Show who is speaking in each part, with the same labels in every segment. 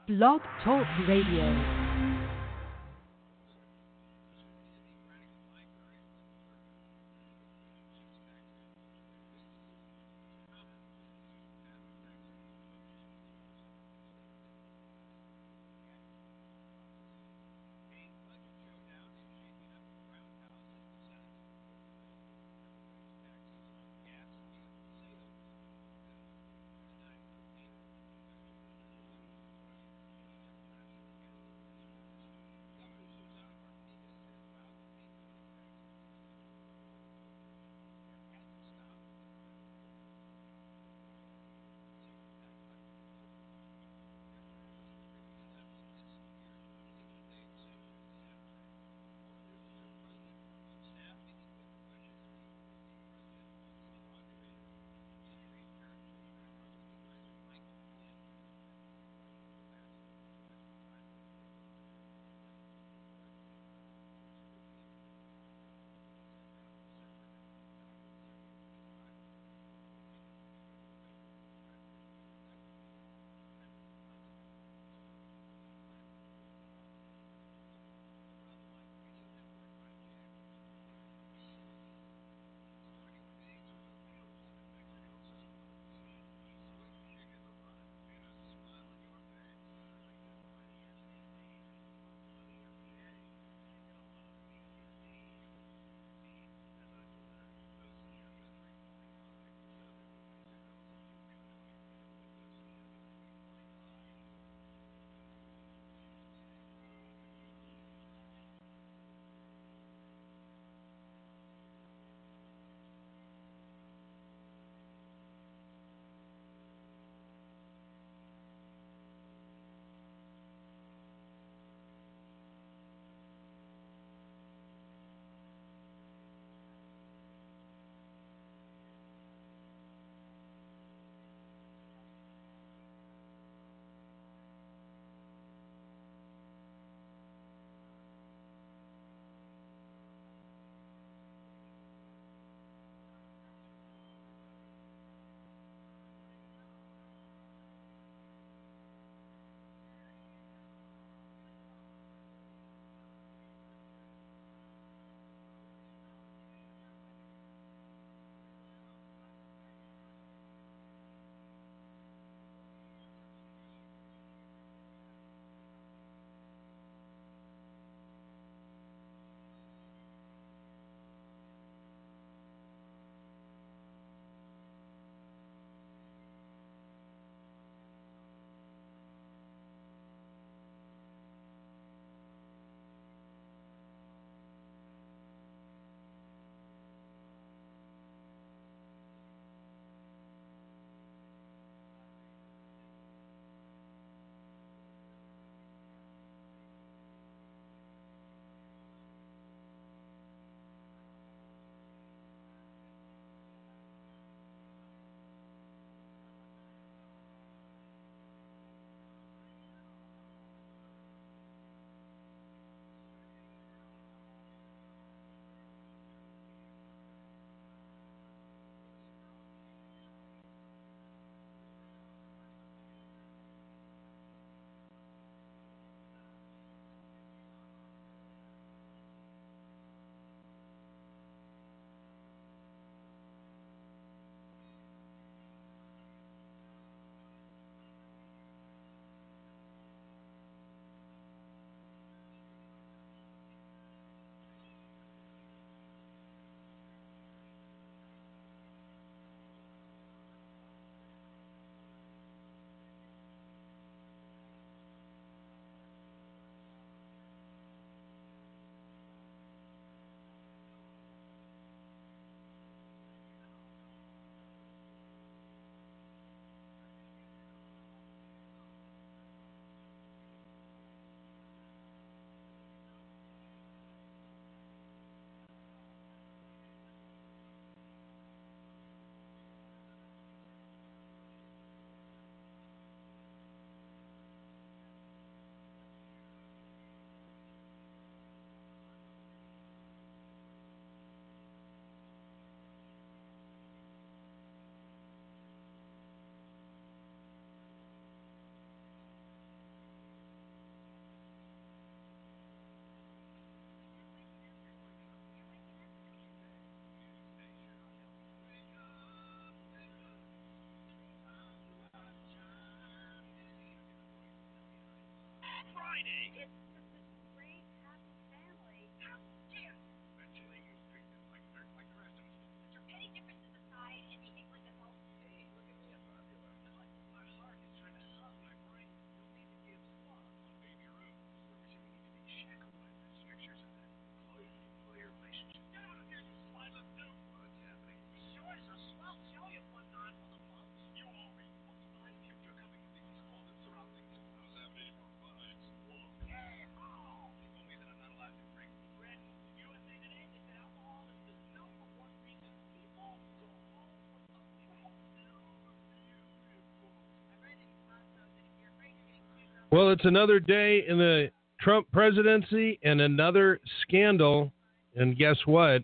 Speaker 1: Blog Talk Radio.
Speaker 2: Well, it's another day in the Trump presidency and another scandal. And guess what?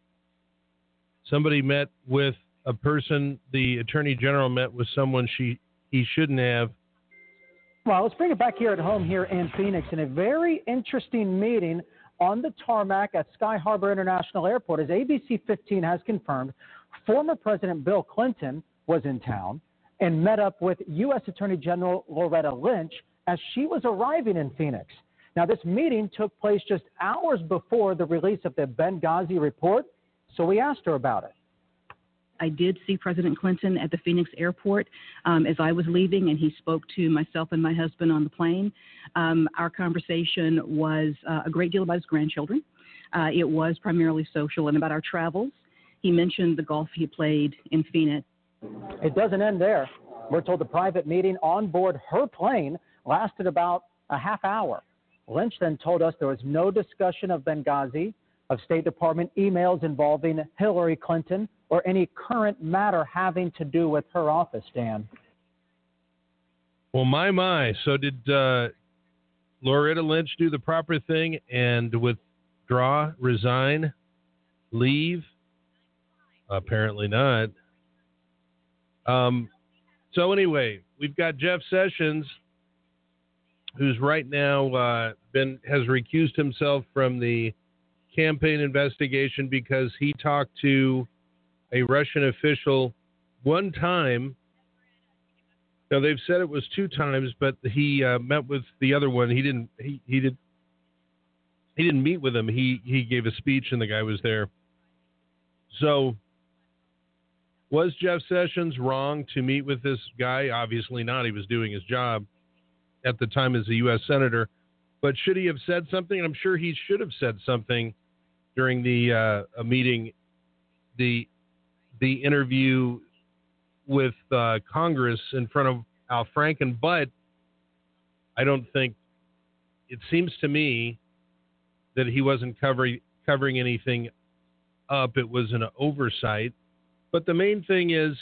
Speaker 2: Somebody met with a person, the Attorney General met with someone he shouldn't have.
Speaker 3: Well, let's bring it back here at home here in Phoenix in a very interesting meeting on the tarmac at Sky Harbor International Airport. As ABC 15 has confirmed, former President Bill Clinton was in town and met up with U.S. Attorney General Loretta Lynch as she was arriving in Phoenix. Now, this meeting took place just hours before the release of the Benghazi report, so we asked her about it.
Speaker 4: I did see President Clinton at the Phoenix airport as I was leaving, and he spoke to myself and my husband on the plane. Our conversation was a great deal about his grandchildren. It was primarily social and about our travels. He mentioned the golf he played in Phoenix.
Speaker 3: It doesn't end there. We're told the private meeting on board her plane lasted about a half hour. Lynch then told us there was no discussion of Benghazi, of State Department emails involving Hillary Clinton, or any current matter having to do with her office, Dan.
Speaker 2: Well, my. So did Loretta Lynch do the proper thing and withdraw, resign, leave? Apparently not. So anyway, we've got Jeff Sessions, who's right now has recused himself from the campaign investigation because he talked to a Russian official one time. Now they've said it was two times, but he met with the other one. He didn't meet with him. He gave a speech and the guy was there. So was Jeff Sessions wrong to meet with this guy? Obviously not. He was doing his job at the time as a U.S. Senator. But should he have said something? I'm sure he should have said something during the meeting, the interview with Congress in front of Al Franken. But I don't think, it seems to me that he wasn't covering anything up. It was an oversight. But the main thing is,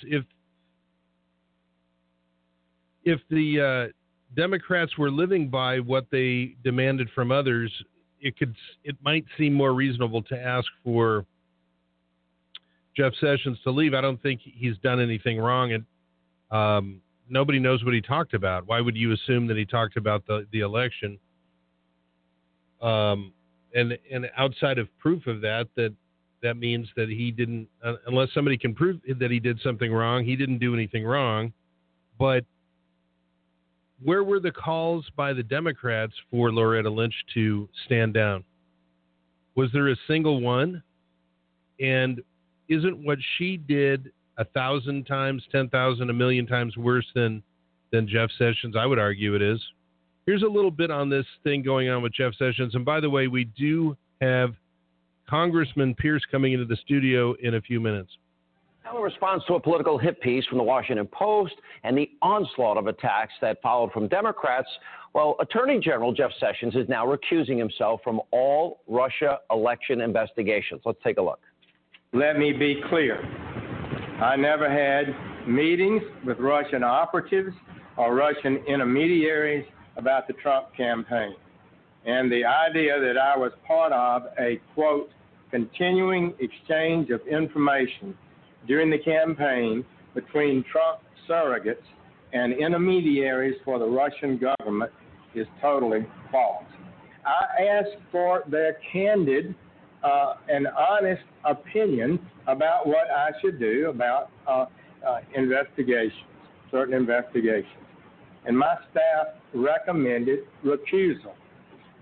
Speaker 2: if the Democrats were living by what they demanded from others, it might seem more reasonable to ask for Jeff Sessions to leave. I don't think he's done anything wrong, and nobody knows what he talked about. Why would you assume that he talked about the election? And outside of proof of that means that he didn't, unless somebody can prove that he did something wrong, he didn't do anything wrong. But where were the calls by the Democrats for Loretta Lynch to stand down? Was there a single one? And isn't what she did 1,000 times, 10,000, 1,000,000 times worse than Jeff Sessions? I would argue it is. Here's a little bit on this thing going on with Jeff Sessions. And by the way, we do have Congressman Pierce coming into the studio in a few minutes.
Speaker 5: Now, in response to a political hit piece from the Washington Post and the onslaught of attacks that followed from Democrats, well, Attorney General Jeff Sessions is now recusing himself from all Russia election investigations. Let's take a look.
Speaker 6: Let me be clear. I never had meetings with Russian operatives or Russian intermediaries about the Trump campaign. And the idea that I was part of a, quote, continuing exchange of information during the campaign between Trump surrogates and intermediaries for the Russian government is totally false. I asked for their candid and honest opinion about what I should do about investigations, certain investigations. And my staff recommended recusal.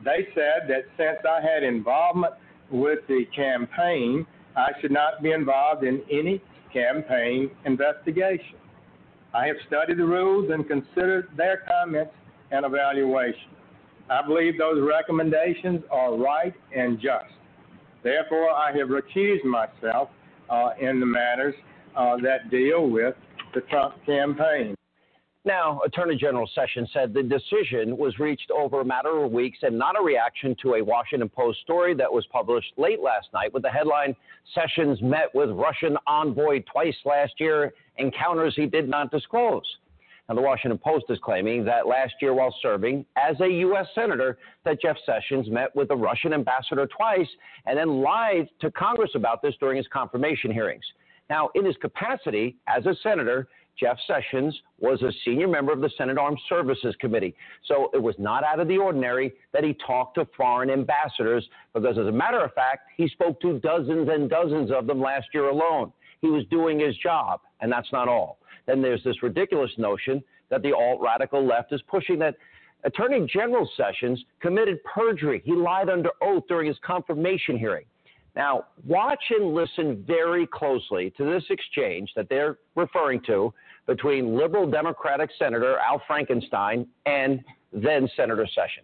Speaker 6: they said that since I had involvement with the campaign, I should not be involved in any campaign investigation. I have studied the rules and considered their comments and evaluation. I believe those recommendations are right and just. Therefore, I have recused myself in the matters that deal with the Trump campaign.
Speaker 5: Now, Attorney General Sessions said the decision was reached over a matter of weeks and not a reaction to a Washington Post story that was published late last night with the headline, Sessions met with Russian envoy twice last year, encounters he did not disclose. Now, the Washington Post is claiming that last year while serving as a U.S. Senator, that Jeff Sessions met with the Russian ambassador twice and then lied to Congress about this during his confirmation hearings. Now, in his capacity as a senator, Jeff Sessions was a senior member of the Senate Armed Services Committee. So it was not out of the ordinary that he talked to foreign ambassadors, because as a matter of fact, he spoke to dozens and dozens of them last year alone. He was doing his job, and that's not all. Then there's this ridiculous notion that the alt-radical left is pushing that Attorney General Sessions committed perjury. He lied under oath during his confirmation hearing. Now, watch and listen very closely to this exchange that they're referring to between liberal Democratic Senator Al Frankenstein and then Senator Sessions.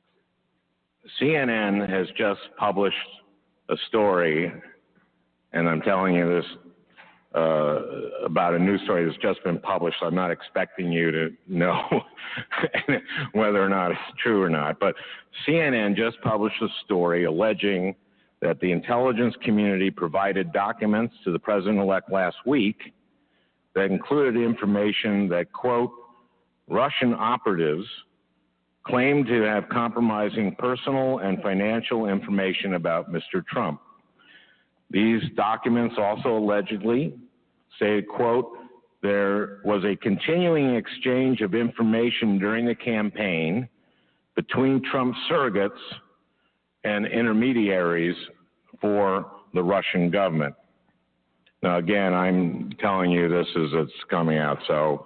Speaker 7: CNN has just published a story, and I'm telling you this about a news story that's just been published. I'm not expecting you to know whether or not it's true or not, but CNN just published a story alleging that the intelligence community provided documents to the president-elect last week that included information that, quote, Russian operatives claimed to have compromising personal and financial information about Mr. Trump. These documents also allegedly say, quote, there was a continuing exchange of information during the campaign between Trump surrogates and intermediaries for the Russian government. Now, again, I'm telling you this as it's coming out, so,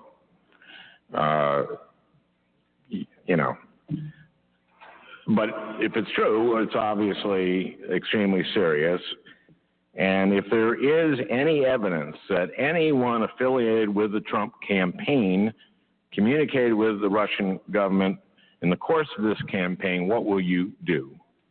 Speaker 7: you know. But if it's true, it's obviously extremely serious. And if there is any evidence that anyone affiliated with the Trump campaign communicated with the Russian government in the course of this campaign, what will you do?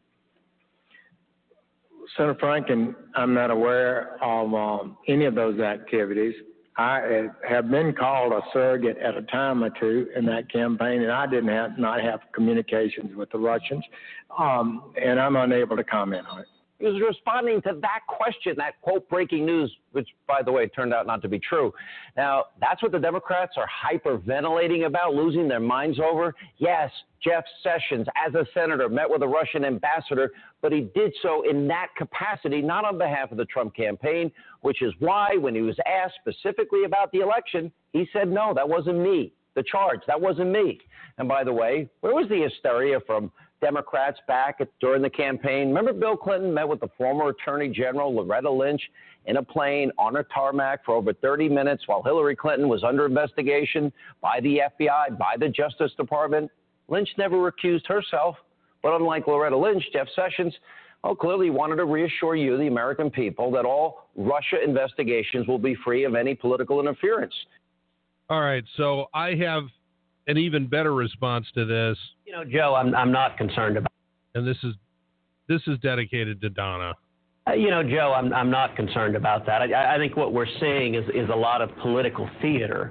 Speaker 6: Senator Franken, I'm not aware of any of those activities. I have been called a surrogate at a time or two in that campaign, and I did not have communications with the Russians, and I'm unable to comment on it.
Speaker 5: He was responding to that question, that quote breaking news, which, by the way, turned out not to be true. Now, that's what the Democrats are hyperventilating about, losing their minds over. Yes, Jeff Sessions, as a senator, met with a Russian ambassador, but he did so in that capacity, not on behalf of the Trump campaign, which is why when he was asked specifically about the election, he said, no, that wasn't me. The charge, that wasn't me. And by the way, where was the hysteria from Democrats back during the campaign? Remember Bill Clinton met with the former Attorney General Loretta Lynch in a plane on a tarmac for over 30 minutes while Hillary Clinton was under investigation by the FBI, by the Justice Department? Lynch never recused herself, but unlike Loretta Lynch, Jeff Sessions, clearly wanted to reassure you, the American people, that all Russia investigations will be free of any political interference.
Speaker 2: All right, so I have an even better response to this.
Speaker 8: You know, Joe, I'm not concerned about.
Speaker 2: And this is dedicated to Donna.
Speaker 8: You know, Joe, I'm not concerned about that. I think what we're seeing is a lot of political theater.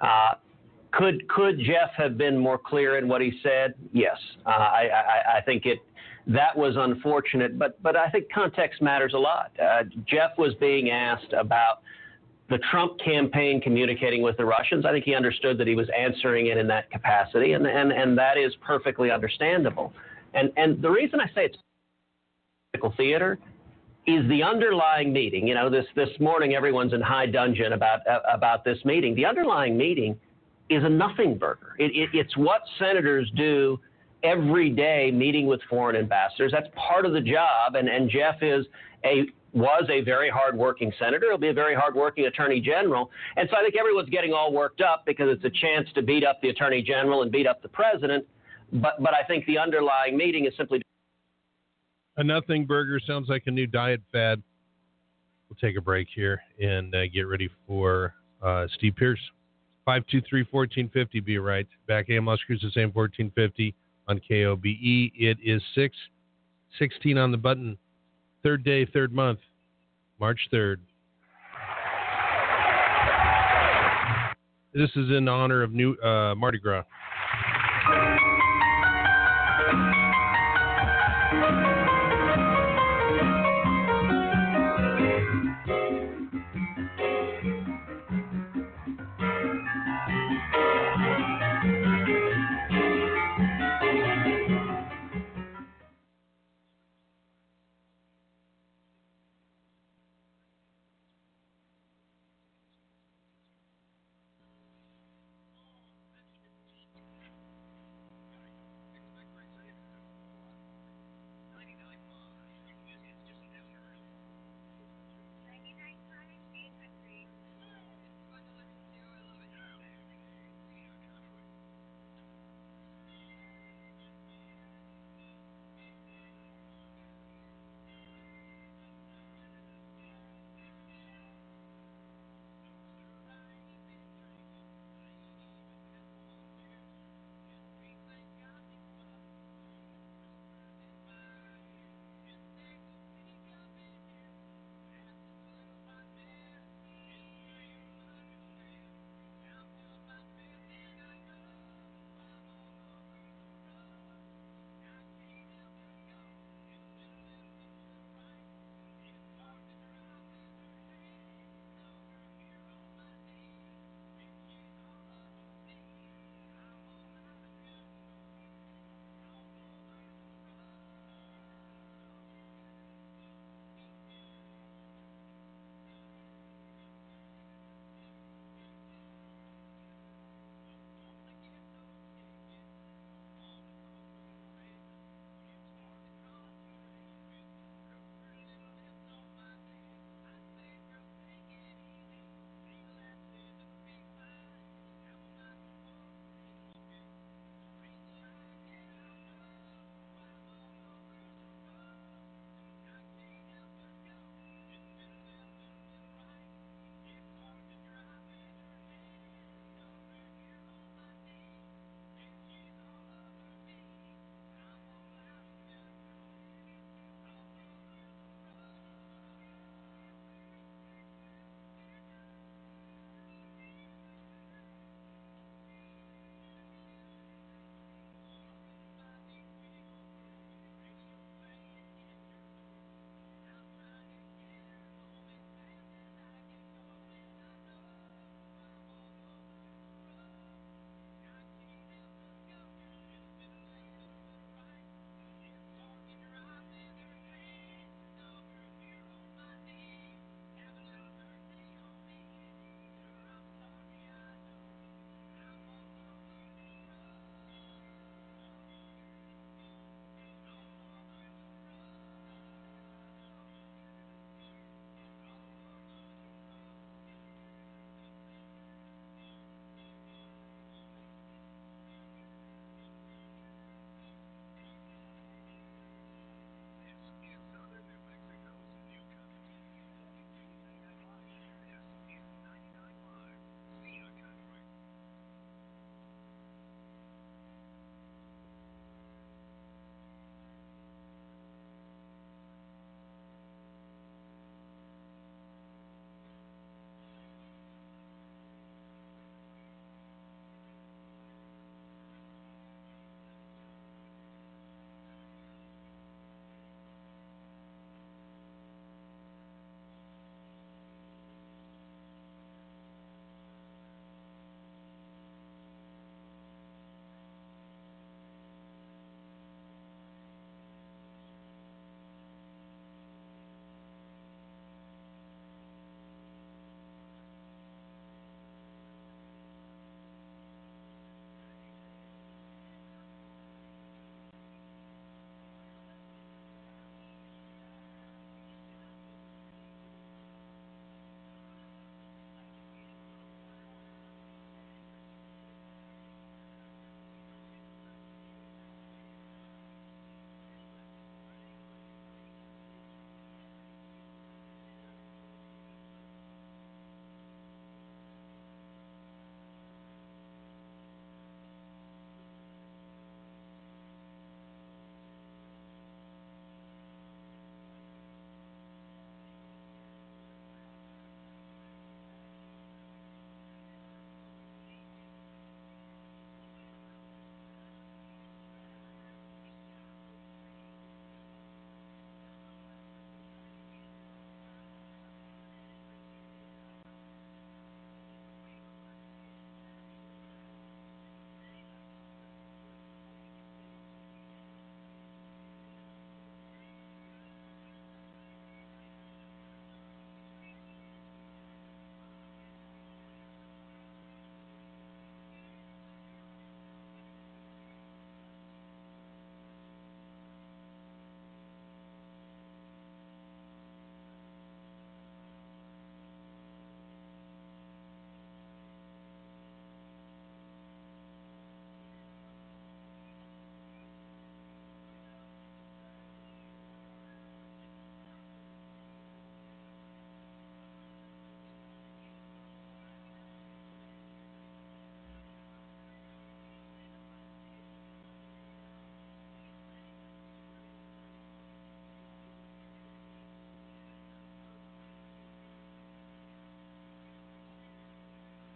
Speaker 8: Could Jeff have been more clear in what he said? Yes. I think that was unfortunate, but I think context matters a lot. Jeff was being asked about the Trump campaign communicating with the Russians. I think he understood that he was answering it in that capacity, and that is perfectly understandable. And the reason I say it's political theater is the underlying meeting. You know, this morning everyone's in high dudgeon about this meeting. The underlying meeting is a nothing burger. It's what senators do every day, meeting with foreign ambassadors. That's part of the job, and Jeff was a very hardworking senator. He'll be a very hardworking attorney general. And so I think everyone's getting all worked up because it's a chance to beat up the attorney general and beat up the president. But I think the underlying meeting is simply
Speaker 2: a nothing burger sounds like a new diet fad. We'll take a break here and get ready for Steve Pierce. 523-1450, be right back. AM Las Cruces, AM 1450 on KOBE. It is 6:16 on the button. Third day, third month, March 3rd. This is in honor of new Mardi Gras.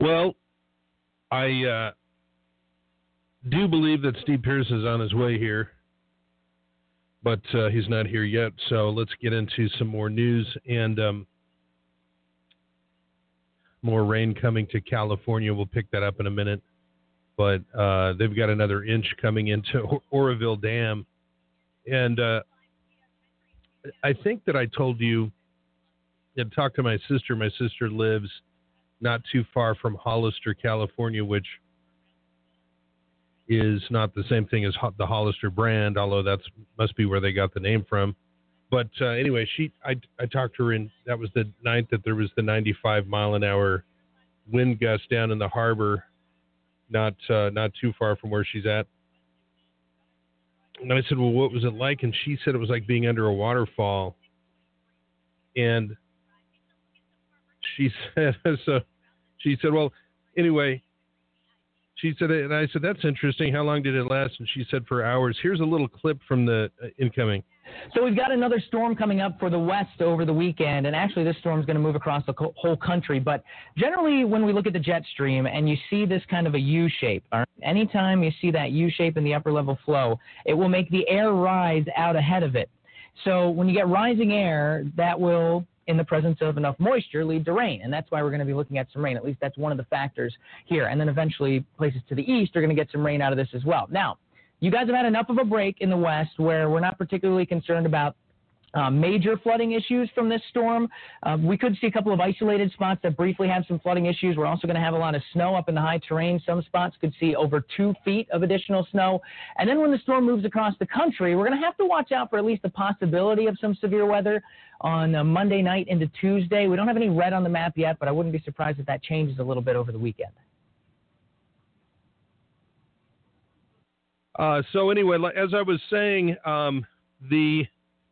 Speaker 2: Well, I do believe that Steve Pearce is on his way here, but he's not here yet. So let's get into some more news and more rain coming to California. We'll pick that up in a minute. But they've got another inch coming into Oroville Dam. And I think that I told you, I talked to my sister. My sister lives not too far from Hollister, California, which is not the same thing as the Hollister brand, although that must be where they got the name from. But anyway, I talked to her, and that was the night that there was the 95-mile-an-hour wind gust down in the harbor, not too far from where she's at. And I said, well, what was it like? And she said it was like being under a waterfall. And she said, well, anyway, she said, and I said, that's interesting. How long did it last? And she said, for hours. Here's a little clip from the incoming.
Speaker 9: So we've got another storm coming up for the west over the weekend, and actually this storm is going to move across the whole country. But generally, when we look at the jet stream and you see this kind of a U shape, all right, anytime you see that U shape in the upper level flow, it will make the air rise out ahead of it. So when you get rising air, that will, in the presence of enough moisture, lead to rain. And that's why we're going to be looking at some rain. At least that's one of the factors here. And then eventually places to the east are going to get some rain out of this as well. Now, you guys have had enough of a break in the west where we're not particularly concerned about major flooding issues from this storm. We could see a couple of isolated spots that briefly have some flooding issues. We're also going to have a lot of snow up in the high terrain. Some spots could see over 2 feet of additional snow. And then when the storm moves across the country, we're going to have to watch out for at least the possibility of some severe weather on Monday night into Tuesday. We don't have any red on the map yet, but I wouldn't be surprised if that changes a little bit over the weekend.
Speaker 2: So anyway, as I was saying, the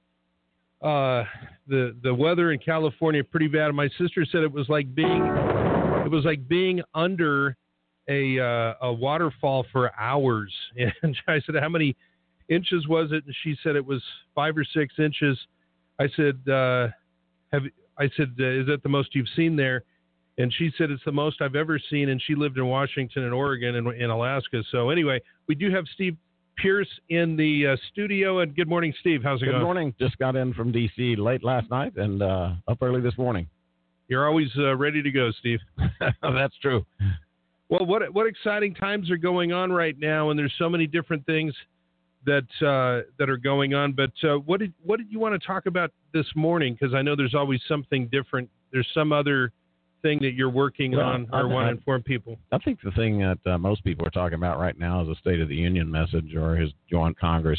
Speaker 2: weather in California pretty bad. My sister said it was like being under a waterfall for hours. And I said, how many inches was it? And she said it was 5 or 6 inches. I said, is that the most you've seen there? And she said it's the most I've ever seen. And she lived in Washington and Oregon and in Alaska. So anyway, we do have Steve Pearce in the studio. And good morning, Steve. How's it going?
Speaker 10: Good morning. Just got in from D.C. late last night and up early this morning.
Speaker 2: You're always ready to go, Steve.
Speaker 10: That's true.
Speaker 2: Well, what exciting times are going on right now, and there's so many different things that are going on. But what did you want to talk about this morning? Because I know there's always something different. There's some other thing that you're working on or want to inform people.
Speaker 10: I think the thing that most people are talking about right now is a State of the Union message or his joint Congress.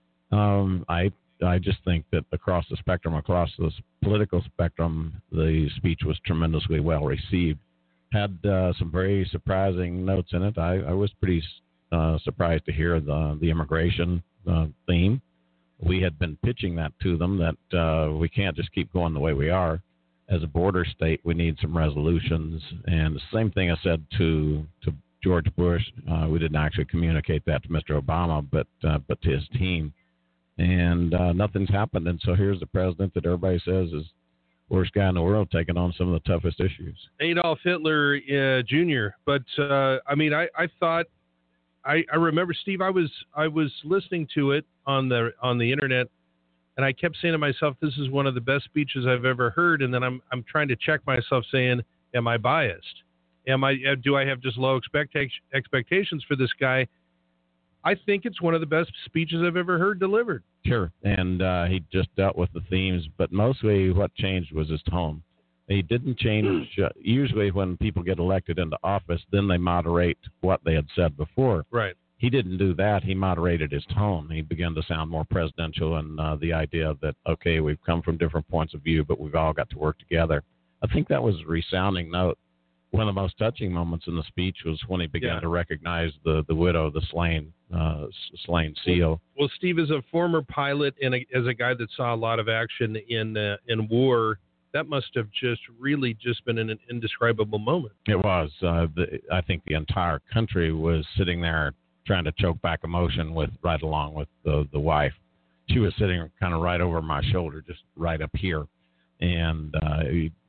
Speaker 10: I just think that across the spectrum, across this political spectrum, the speech was tremendously well received. Had some very surprising notes in it. I was pretty surprised to hear the immigration theme. We had been pitching that to them that we can't just keep going the way we are. As a border state, we need some resolutions. And the same thing I said to George Bush. We didn't actually communicate that to Mr. Obama, but to his team. And nothing's happened. And so here's the president that everybody says is the worst guy in the world taking on some of the toughest issues.
Speaker 2: Adolf Hitler Jr. But I mean, I thought I remember, Steve. I was listening to it on the internet, and I kept saying to myself, "This is one of the best speeches I've ever heard." And then I'm trying to check myself, saying, "Am I biased? Do I have just low expectations for this guy?" I think it's one of the best speeches I've ever heard delivered.
Speaker 10: Sure, and he just dealt with the themes, but mostly what changed was his tone. He didn't change. Usually when people get elected into office, then they moderate what they had said before.
Speaker 2: Right.
Speaker 10: He didn't do that. He moderated his tone. He began to sound more presidential, and the idea that, okay, we've come from different points of view, but we've all got to work together. I think that was a resounding note. One of the most touching moments in the speech was when he began to recognize the widow, the slain SEAL.
Speaker 2: Well, Steve is a former pilot and as a guy that saw a lot of action in war. That must have just really been an indescribable moment.
Speaker 10: It was. I think the entire country was sitting there trying to choke back emotion right along with the wife. She was sitting kind of right over my shoulder, just right up here, and just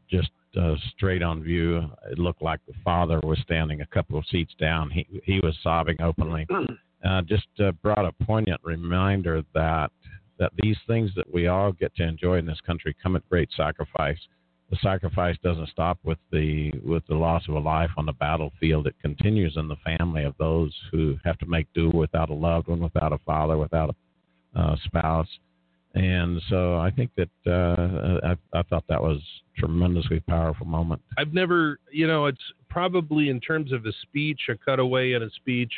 Speaker 10: straight on view. It looked like the father was standing a couple of seats down. He was sobbing openly. Just brought a poignant reminder that these things that we all get to enjoy in this country come at great sacrifice. The sacrifice doesn't stop with the loss of a life on the battlefield. It continues in the family of those who have to make do without a loved one, without a father, without a spouse. And so I think that I thought that was a tremendously powerful moment.
Speaker 2: I've never, it's probably in terms of a speech, a cutaway in a speech,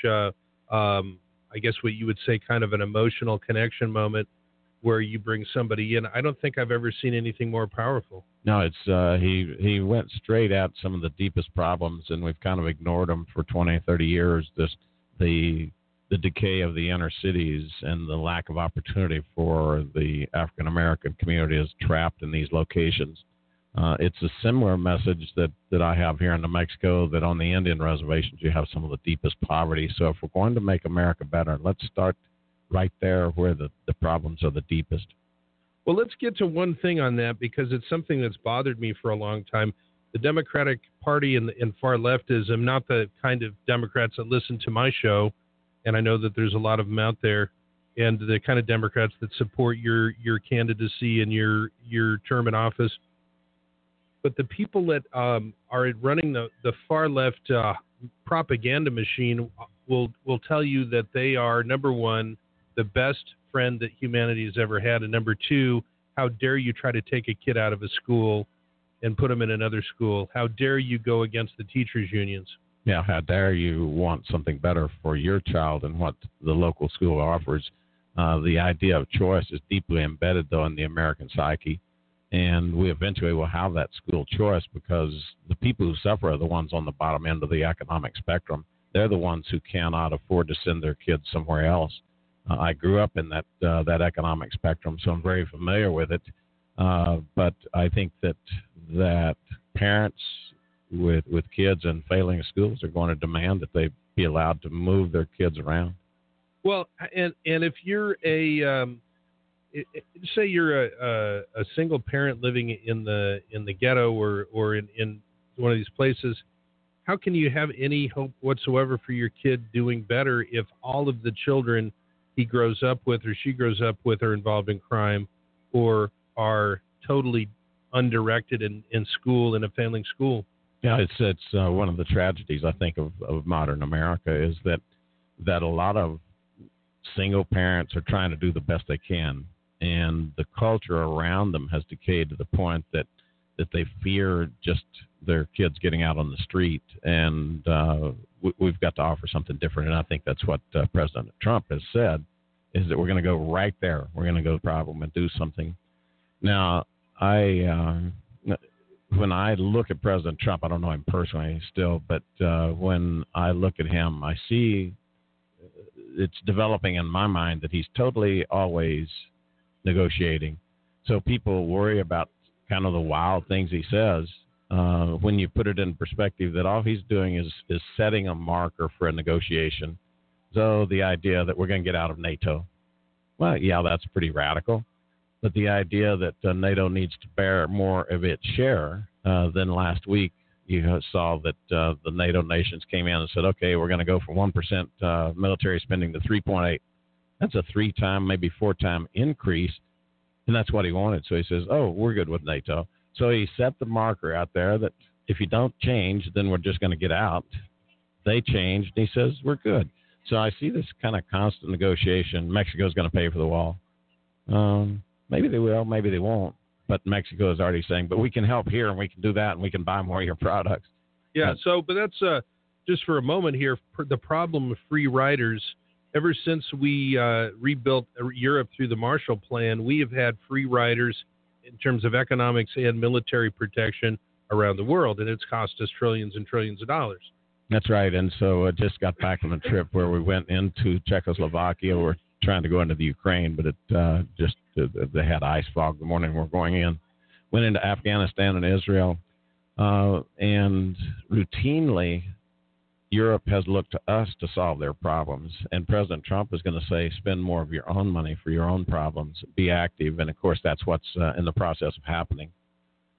Speaker 2: I guess what you would say kind of an emotional connection moment where you bring somebody in. I don't think I've ever seen anything more powerful.
Speaker 10: No, it's he went straight at some of the deepest problems, and we've kind of ignored them for 20, 30 years. The decay of the inner cities and the lack of opportunity for the African American community is trapped in these locations. It's a similar message that I have here in New Mexico, that on the Indian reservations you have some of the deepest poverty. So if we're going to make America better, let's start right there where the problems are the deepest.
Speaker 2: Well, let's get to one thing on that, because it's something that's bothered me for a long time. The Democratic Party and far leftism, not the kind of Democrats that listen to my show, and I know that there's a lot of them out there, and the kind of Democrats that support your candidacy and your term in office. But the people that are running the far left propaganda machine will tell you that they are, number one, the best friend that humanity has ever had, and number two, how dare you try to take a kid out of a school and put them in another school? How dare you go against the teachers' unions?
Speaker 10: Yeah, how dare you want something better for your child and what the local school offers? The idea of choice is deeply embedded, though, in the American psyche. And we eventually will have that school choice because the people who suffer are the ones on the bottom end of the economic spectrum. They're the ones who cannot afford to send their kids somewhere else. I grew up in that economic spectrum, so I'm very familiar with it. But I think that parents with kids in failing schools are going to demand that they be allowed to move their kids around.
Speaker 2: Well, and if you're say you're a single parent living in the ghetto or in one of these places, how can you have any hope whatsoever for your kid doing better if all of the children he grows up with or she grows up with are involved in crime or are totally undirected in school, in a failing school?
Speaker 10: Yeah, it's one of the tragedies, I think, of modern America is that a lot of single parents are trying to do the best they can, and the culture around them has decayed to the point that they fear just their kids getting out on the street, and we've got to offer something different, and I think that's what President Trump has said, is that we're going to go right there. We're going to go to the problem and do something. Now, when I look at President Trump, I don't know him personally still, but when I look at him, I see it's developing in my mind that he's totally always negotiating. So people worry about kind of the wild things he says when you put it in perspective that all he's doing is setting a marker for a negotiation. So the idea that we're going to get out of NATO, well, yeah, that's pretty radical. But the idea that NATO needs to bear more of its share than last week, you saw that the NATO nations came in and said, okay, we're going to go from 1% military spending to 3.8. That's a 3-time, maybe 4-time increase, and that's what he wanted. So he says, oh, we're good with NATO. So he set the marker out there that if you don't change, then we're just going to get out. They changed, and he says, we're good. So I see this kind of constant negotiation. Mexico's going to pay for the wall. Maybe they will, maybe they won't. But Mexico is already saying, but we can help here, and we can do that, and we can buy more of your products.
Speaker 2: Yeah, but that's just for a moment here, the problem of free riders. Ever since we rebuilt Europe through the Marshall Plan, we have had free riders in terms of economics and military protection around the world, and it's cost us trillions and trillions of dollars.
Speaker 10: That's right, and so I just got back from a trip where we went into Czechoslovakia. We're trying to go into the Ukraine, but they had ice fog the morning we're going in. Went into Afghanistan and Israel, and routinely Europe has looked to us to solve their problems, and President Trump is going to say, spend more of your own money for your own problems, be active, and of course that's what's in the process of happening.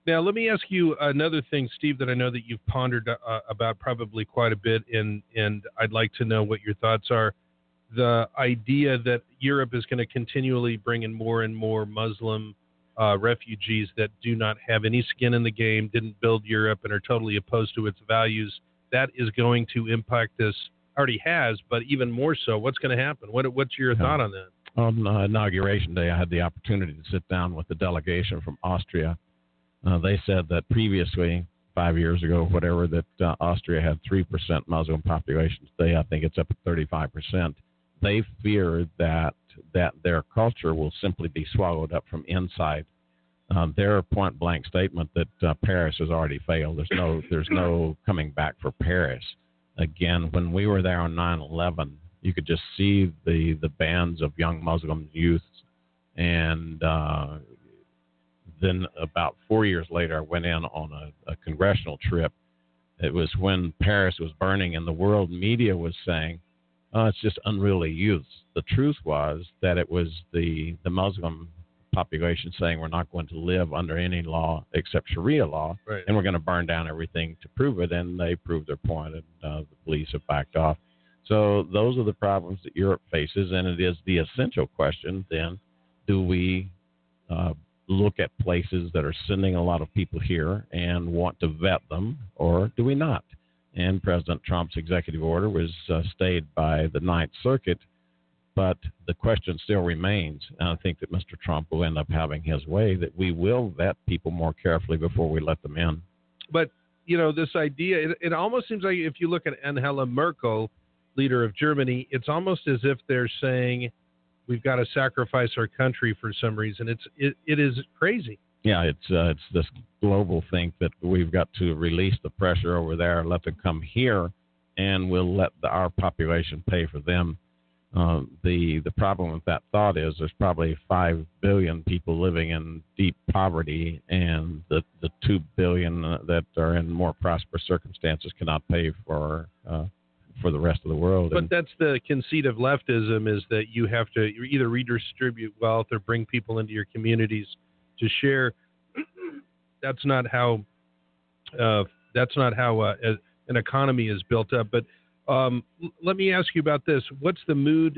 Speaker 2: Now, let me ask you another thing, Steve, that I know that you've pondered about probably quite a bit, and I'd like to know what your thoughts are. The idea that Europe is going to continually bring in more and more Muslim refugees that do not have any skin in the game, didn't build Europe, and are totally opposed to its values, that is going to impact us. Already has, but even more so. What's going to happen? What's your thought on that?
Speaker 10: On Inauguration Day, I had the opportunity to sit down with the delegation from Austria. They said that previously, 5 years ago, whatever, that Austria had 3% Muslim population. Today, I think it's up at 35%. They fear that their culture will simply be swallowed up from inside. Their point-blank statement that Paris has already failed. There's no coming back for Paris. Again, when we were there on 9/11, you could just see the bands of young Muslim youth, and then about 4 years later, I went in on a congressional trip. It was when Paris was burning, and the world media was saying, "Oh, it's just unruly youths." The truth was that it was the Muslim population saying we're not going to live under any law except Sharia law,
Speaker 2: right,
Speaker 10: and we're going to burn down everything to prove it, and they proved their point, and the police have backed off. So those are the problems that Europe faces, and it is the essential question then, do we look at places that are sending a lot of people here and want to vet them, or do we not? And President Trump's executive order was stayed by the Ninth Circuit, but the question still remains, and I think that Mr. Trump will end up having his way, that we will vet people more carefully before we let them in.
Speaker 2: But, this idea, it almost seems like if you look at Angela Merkel, leader of Germany, it's almost as if they're saying we've got to sacrifice our country for some reason. It is crazy.
Speaker 10: Yeah, it's this global thing that we've got to release the pressure over there, let them come here, and we'll let our population pay for them. The problem with that thought is there's probably 5 billion people living in deep poverty, and the 2 billion that are in more prosperous circumstances cannot pay for the rest of the world.
Speaker 2: But that's the conceit of leftism, is that you have to either redistribute wealth or bring people into your communities to share. That's not how an economy is built up. But let me ask you about this. What's the mood,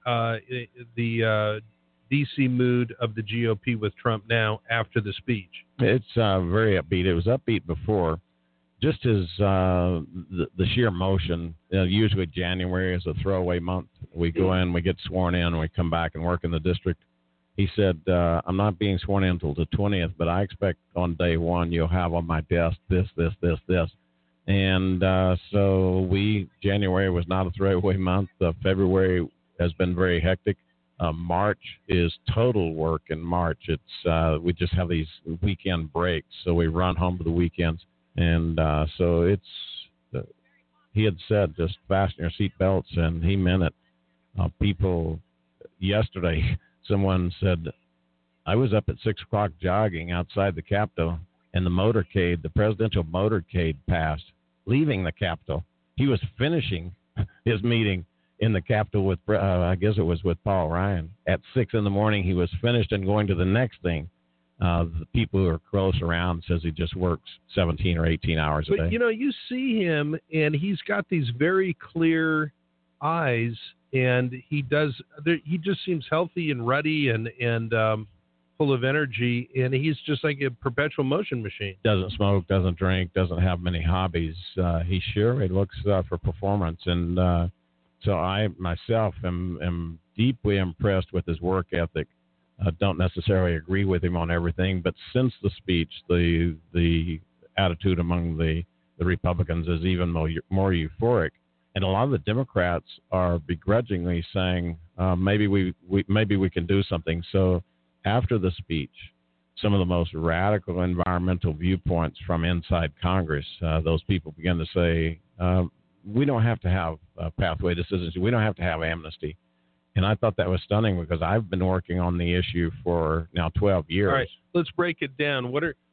Speaker 2: the D.C. mood of the GOP with Trump now after the speech?
Speaker 10: It's very upbeat. It was upbeat before. Just as the sheer motion, usually January is a throwaway month. We go in, we get sworn in, and we come back and work in the district. He said, I'm not being sworn in until the 20th, but I expect on day one you'll have on my desk this. And so January was not a throwaway month. February has been very hectic. March is total work in March. It's we just have these weekend breaks, so we run home for the weekends. And so he had said, just fasten your seatbelts, and he meant it. People, yesterday, someone said, I was up at 6 o'clock jogging outside the Capitol, and the presidential motorcade passed, leaving the Capitol. He was finishing his meeting in the Capitol with, I guess it was with Paul Ryan. At 6 in the morning, he was finished and going to the next thing. The people who are close around says he just works 17 or 18 hours a day.
Speaker 2: But, you see him, and he's got these very clear eyes, and he just seems healthy and ruddy and full of energy, and he's just like a perpetual motion machine.
Speaker 10: Doesn't smoke, doesn't drink, doesn't have many hobbies. He looks for performance, and so I myself am deeply impressed with his work ethic. Don't necessarily agree with him on everything, but since the speech, the attitude among the Republicans is even more euphoric, and a lot of the Democrats are begrudgingly saying maybe we can do something. So after the speech, some of the most radical environmental viewpoints from inside Congress, those people begin to say we don't have to have a pathway to citizenship. We don't have to have amnesty. And I thought that was stunning because I've been working on the issue for now 12 years.
Speaker 2: All right, let's break it down. What is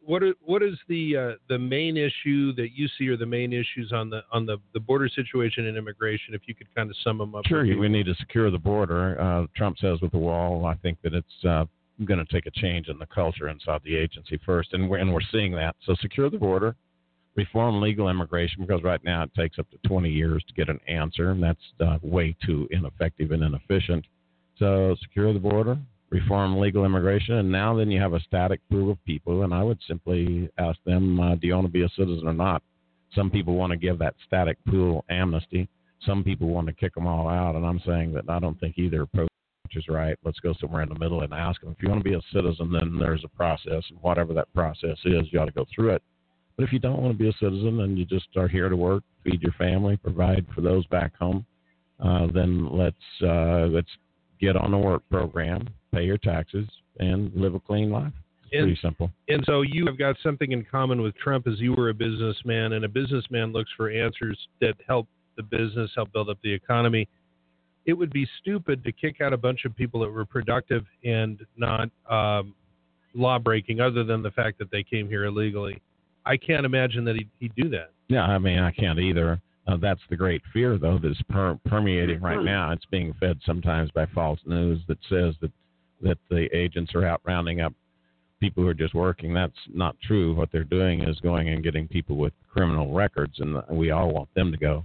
Speaker 2: the main issue that you see, or the main issues on the border situation and immigration? If you could kind of sum them up.
Speaker 10: Sure, we need to secure the border. Trump says with the wall. I think that it's going to take a change in the culture inside the agency first, and we're seeing that. So secure the border, reform legal immigration, because right now it takes up to 20 years to get an answer, and that's way too ineffective and inefficient. So secure the border, reform legal immigration, and now then you have a static pool of people, and I would simply ask them, do you want to be a citizen or not? Some people want to give that static pool amnesty. Some people want to kick them all out, and I'm saying that I don't think either approach is right. Let's go somewhere in the middle and ask them. If you want to be a citizen, then there's a process, and whatever that process is, you ought to go through it. But if you don't want to be a citizen and you just are here to work, feed your family, provide for those back home, then let's get on the work program, pay your taxes, and live a clean life. It's pretty simple.
Speaker 2: And so you have got something in common with Trump, as you were a businessman, and a businessman looks for answers that help the business, help build up the economy. It would be stupid to kick out a bunch of people that were productive and not law-breaking, other than the fact that they came here illegally. I can't imagine that he'd do that.
Speaker 10: Yeah, I mean, I can't either. That's the great fear, though, that's permeating right now. It's being fed sometimes by false news that says that the agents are out rounding up people who are just working. That's not true. What they're doing is going and getting people with criminal records, and we all want them to go.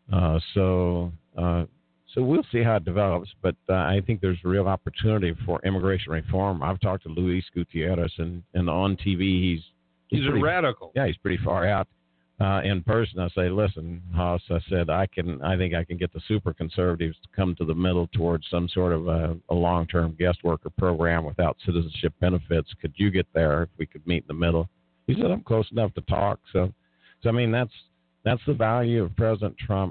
Speaker 10: So we'll see how it develops, but I think there's real opportunity for immigration reform. I've talked to Luis Gutierrez, and on TV he's
Speaker 2: a radical. Yeah,
Speaker 10: he's pretty far out. In person, I say, listen, Haas, I said, I think I can get the super conservatives to come to the middle towards some sort of a long-term guest worker program without citizenship benefits. Could you get there if we could meet in the middle? He said, I'm close enough to talk. So I mean, that's the value of President Trump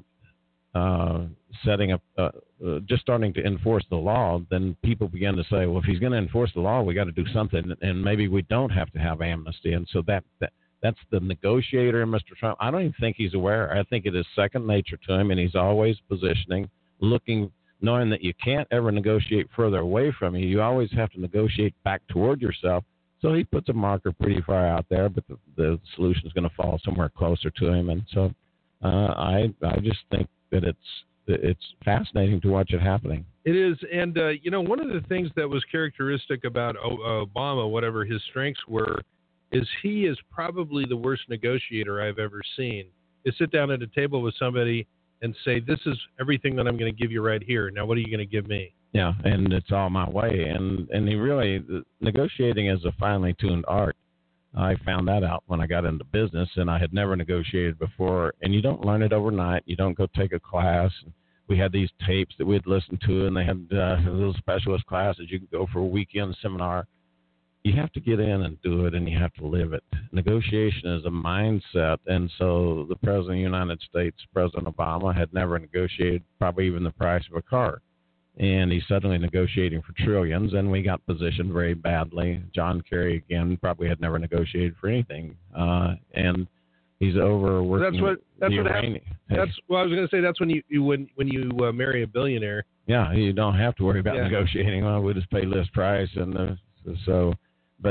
Speaker 10: setting up, just starting to enforce the law. Then people begin to say, well, if he's going to enforce the law, we got to do something, and maybe we don't have to have amnesty. And so that's the negotiator in Mr. Trump. I don't even think he's aware. I think it is second nature to him, and he's always positioning, looking, knowing that you can't ever negotiate further away from you. You always have to negotiate back toward yourself. So he puts a marker pretty far out there, but the solution is going to fall somewhere closer to him. And so I just think that it's fascinating to watch it happening.
Speaker 2: It is, and one of the things that was characteristic about Obama, whatever his strengths were, is he is probably the worst negotiator I've ever seen. To sit down at a table with somebody and say, this is everything that I'm going to give you right here. Now, what are you going to give me?
Speaker 10: Yeah, and it's all my way. And he really, negotiating is a finely tuned art. I found that out when I got into business, and I had never negotiated before. And you don't learn it overnight. You don't go take a class. We had these tapes that we'd listen to, and they had little specialist classes. You could go for a weekend seminar. You have to get in and do it, and you have to live it. Negotiation is a mindset, and so the President of the United States, President Obama, had never negotiated probably even the price of a car. And he's suddenly negotiating for trillions, and we got positioned very badly. John Kerry, again, probably had never negotiated for anything. And he's overworking.
Speaker 2: That's what happens. I was going to say, that's when you marry a billionaire.
Speaker 10: Yeah, you don't have to worry about negotiating. Well, we just pay list price, and But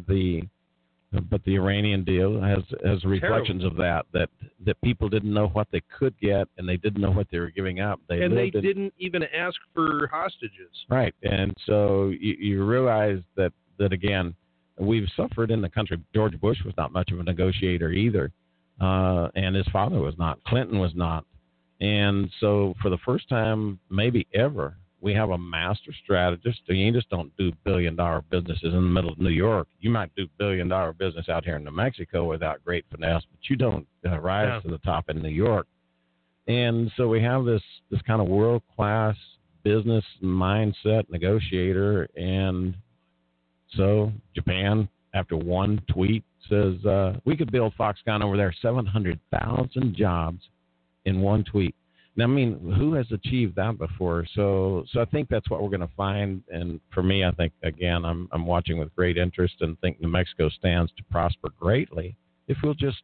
Speaker 10: the Iranian deal has reflections of that people didn't know what they could get, and they didn't know what they were giving up. They
Speaker 2: didn't even ask for hostages.
Speaker 10: Right, and so you realize that again, we've suffered in the country. George Bush was not much of a negotiator either, and his father was not. Clinton was not, and so for the first time, maybe ever, we have a master strategist. You just don't do billion-dollar businesses in the middle of New York. You might do billion-dollar business out here in New Mexico without great finesse, but you don't rise to the top in New York. And so we have this kind of world-class business mindset negotiator. And so Japan, after one tweet, says, we could build Foxconn over there 700,000 jobs in one tweet. Now, I mean, who has achieved that before? So I think that's what we're going to find. And for me, I think, again, I'm watching with great interest and think New Mexico stands to prosper greatly if we'll just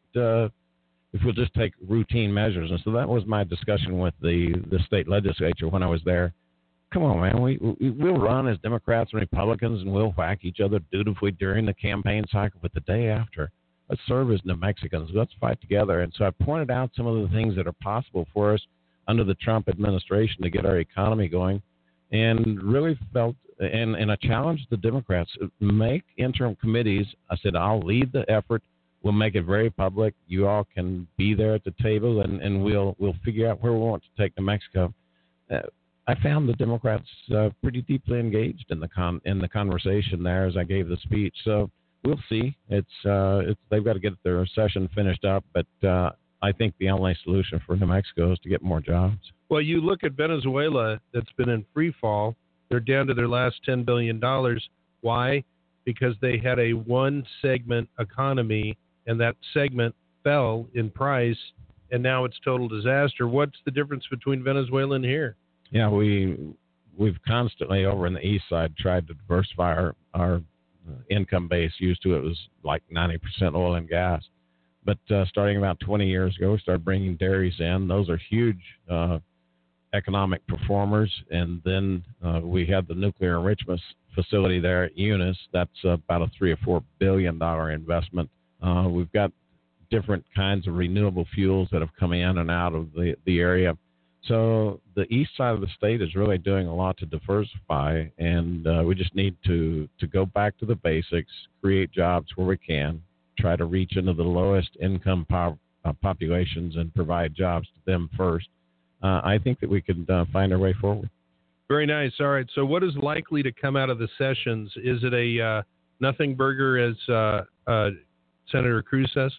Speaker 10: take routine measures. And so that was my discussion with the state legislature when I was there. Come on, man, we'll run as Democrats and Republicans, and we'll whack each other dutifully during the campaign cycle, but the day after, let's serve as New Mexicans. Let's fight together. And so I pointed out some of the things that are possible for us under the Trump administration to get our economy going. and really felt, and I challenged the Democrats, make interim committees. I said, I'll lead the effort. We'll make it very public. You all can be there at the table, and we'll figure out where we want to take New Mexico. I found the Democrats pretty deeply engaged in the conversation there as I gave the speech. So we'll see. It's they've got to get their session finished up, but I think the only solution for New Mexico is to get more jobs.
Speaker 2: Well, you look at Venezuela, that's been in free fall. They're down to their last $10 billion. Why? Because they had a one-segment economy, and that segment fell in price, and now it's total disaster. What's the difference between Venezuela and here?
Speaker 10: Yeah, we've constantly over in the east side tried to diversify our income base. Used to it was like 90% oil and gas. But starting about 20 years ago, we started bringing dairies in. Those are huge economic performers. And then we had the nuclear enrichment facility there at Eunice. That's about a $3 or $4 billion investment. We've got different kinds of renewable fuels that have come in and out of the area. So the east side of the state is really doing a lot to diversify, and we just need to go back to the basics, create jobs where we can, try to reach into the lowest income populations and provide jobs to them first. I think that we could find our way forward.
Speaker 2: Very nice. All right. So what is likely to come out of the sessions? Is it a nothing burger, as Senator Cruz says?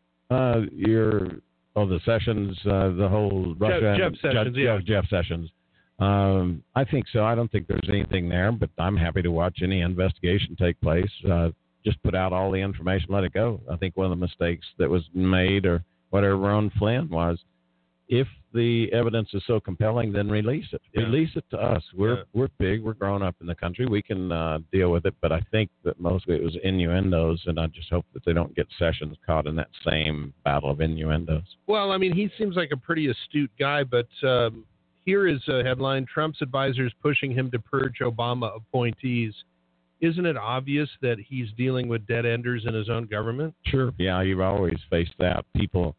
Speaker 10: The Sessions, the whole Russia.
Speaker 2: Jeff Sessions, yeah.
Speaker 10: Jeff Sessions. I think so. I don't think there's anything there, but I'm happy to watch any investigation take place. Just put out all the information, let it go. I think one of the mistakes that was made, or whatever Ron Flynn was, if the evidence is so compelling, then release it. Yeah. Release it to us. We're big. We're grown up in the country. We can deal with it. But I think that mostly it was innuendos, and I just hope that they don't get Sessions caught in that same battle of innuendos.
Speaker 2: Well, I mean, he seems like a pretty astute guy, but here is a headline: Trump's advisors pushing him to purge Obama appointees. Isn't it obvious that he's dealing with dead enders in his own government?
Speaker 10: Sure. Yeah, you've always faced that. People,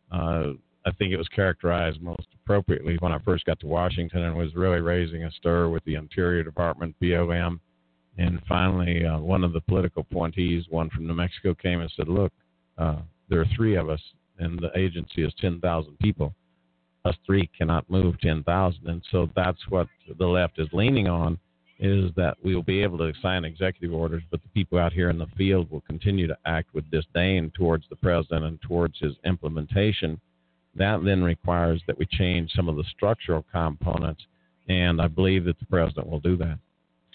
Speaker 10: I think it was characterized most appropriately when I first got to Washington and was really raising a stir with the Interior Department, BOM. And finally, one of the political appointees, one from New Mexico, came and said, look, there are three of us, and the agency is 10,000 people. Us three cannot move 10,000. And so that's what the left is leaning on, is that we will be able to sign executive orders, but the people out here in the field will continue to act with disdain towards the president and towards his implementation. That then requires that we change some of the structural components, and I believe that the president will do that.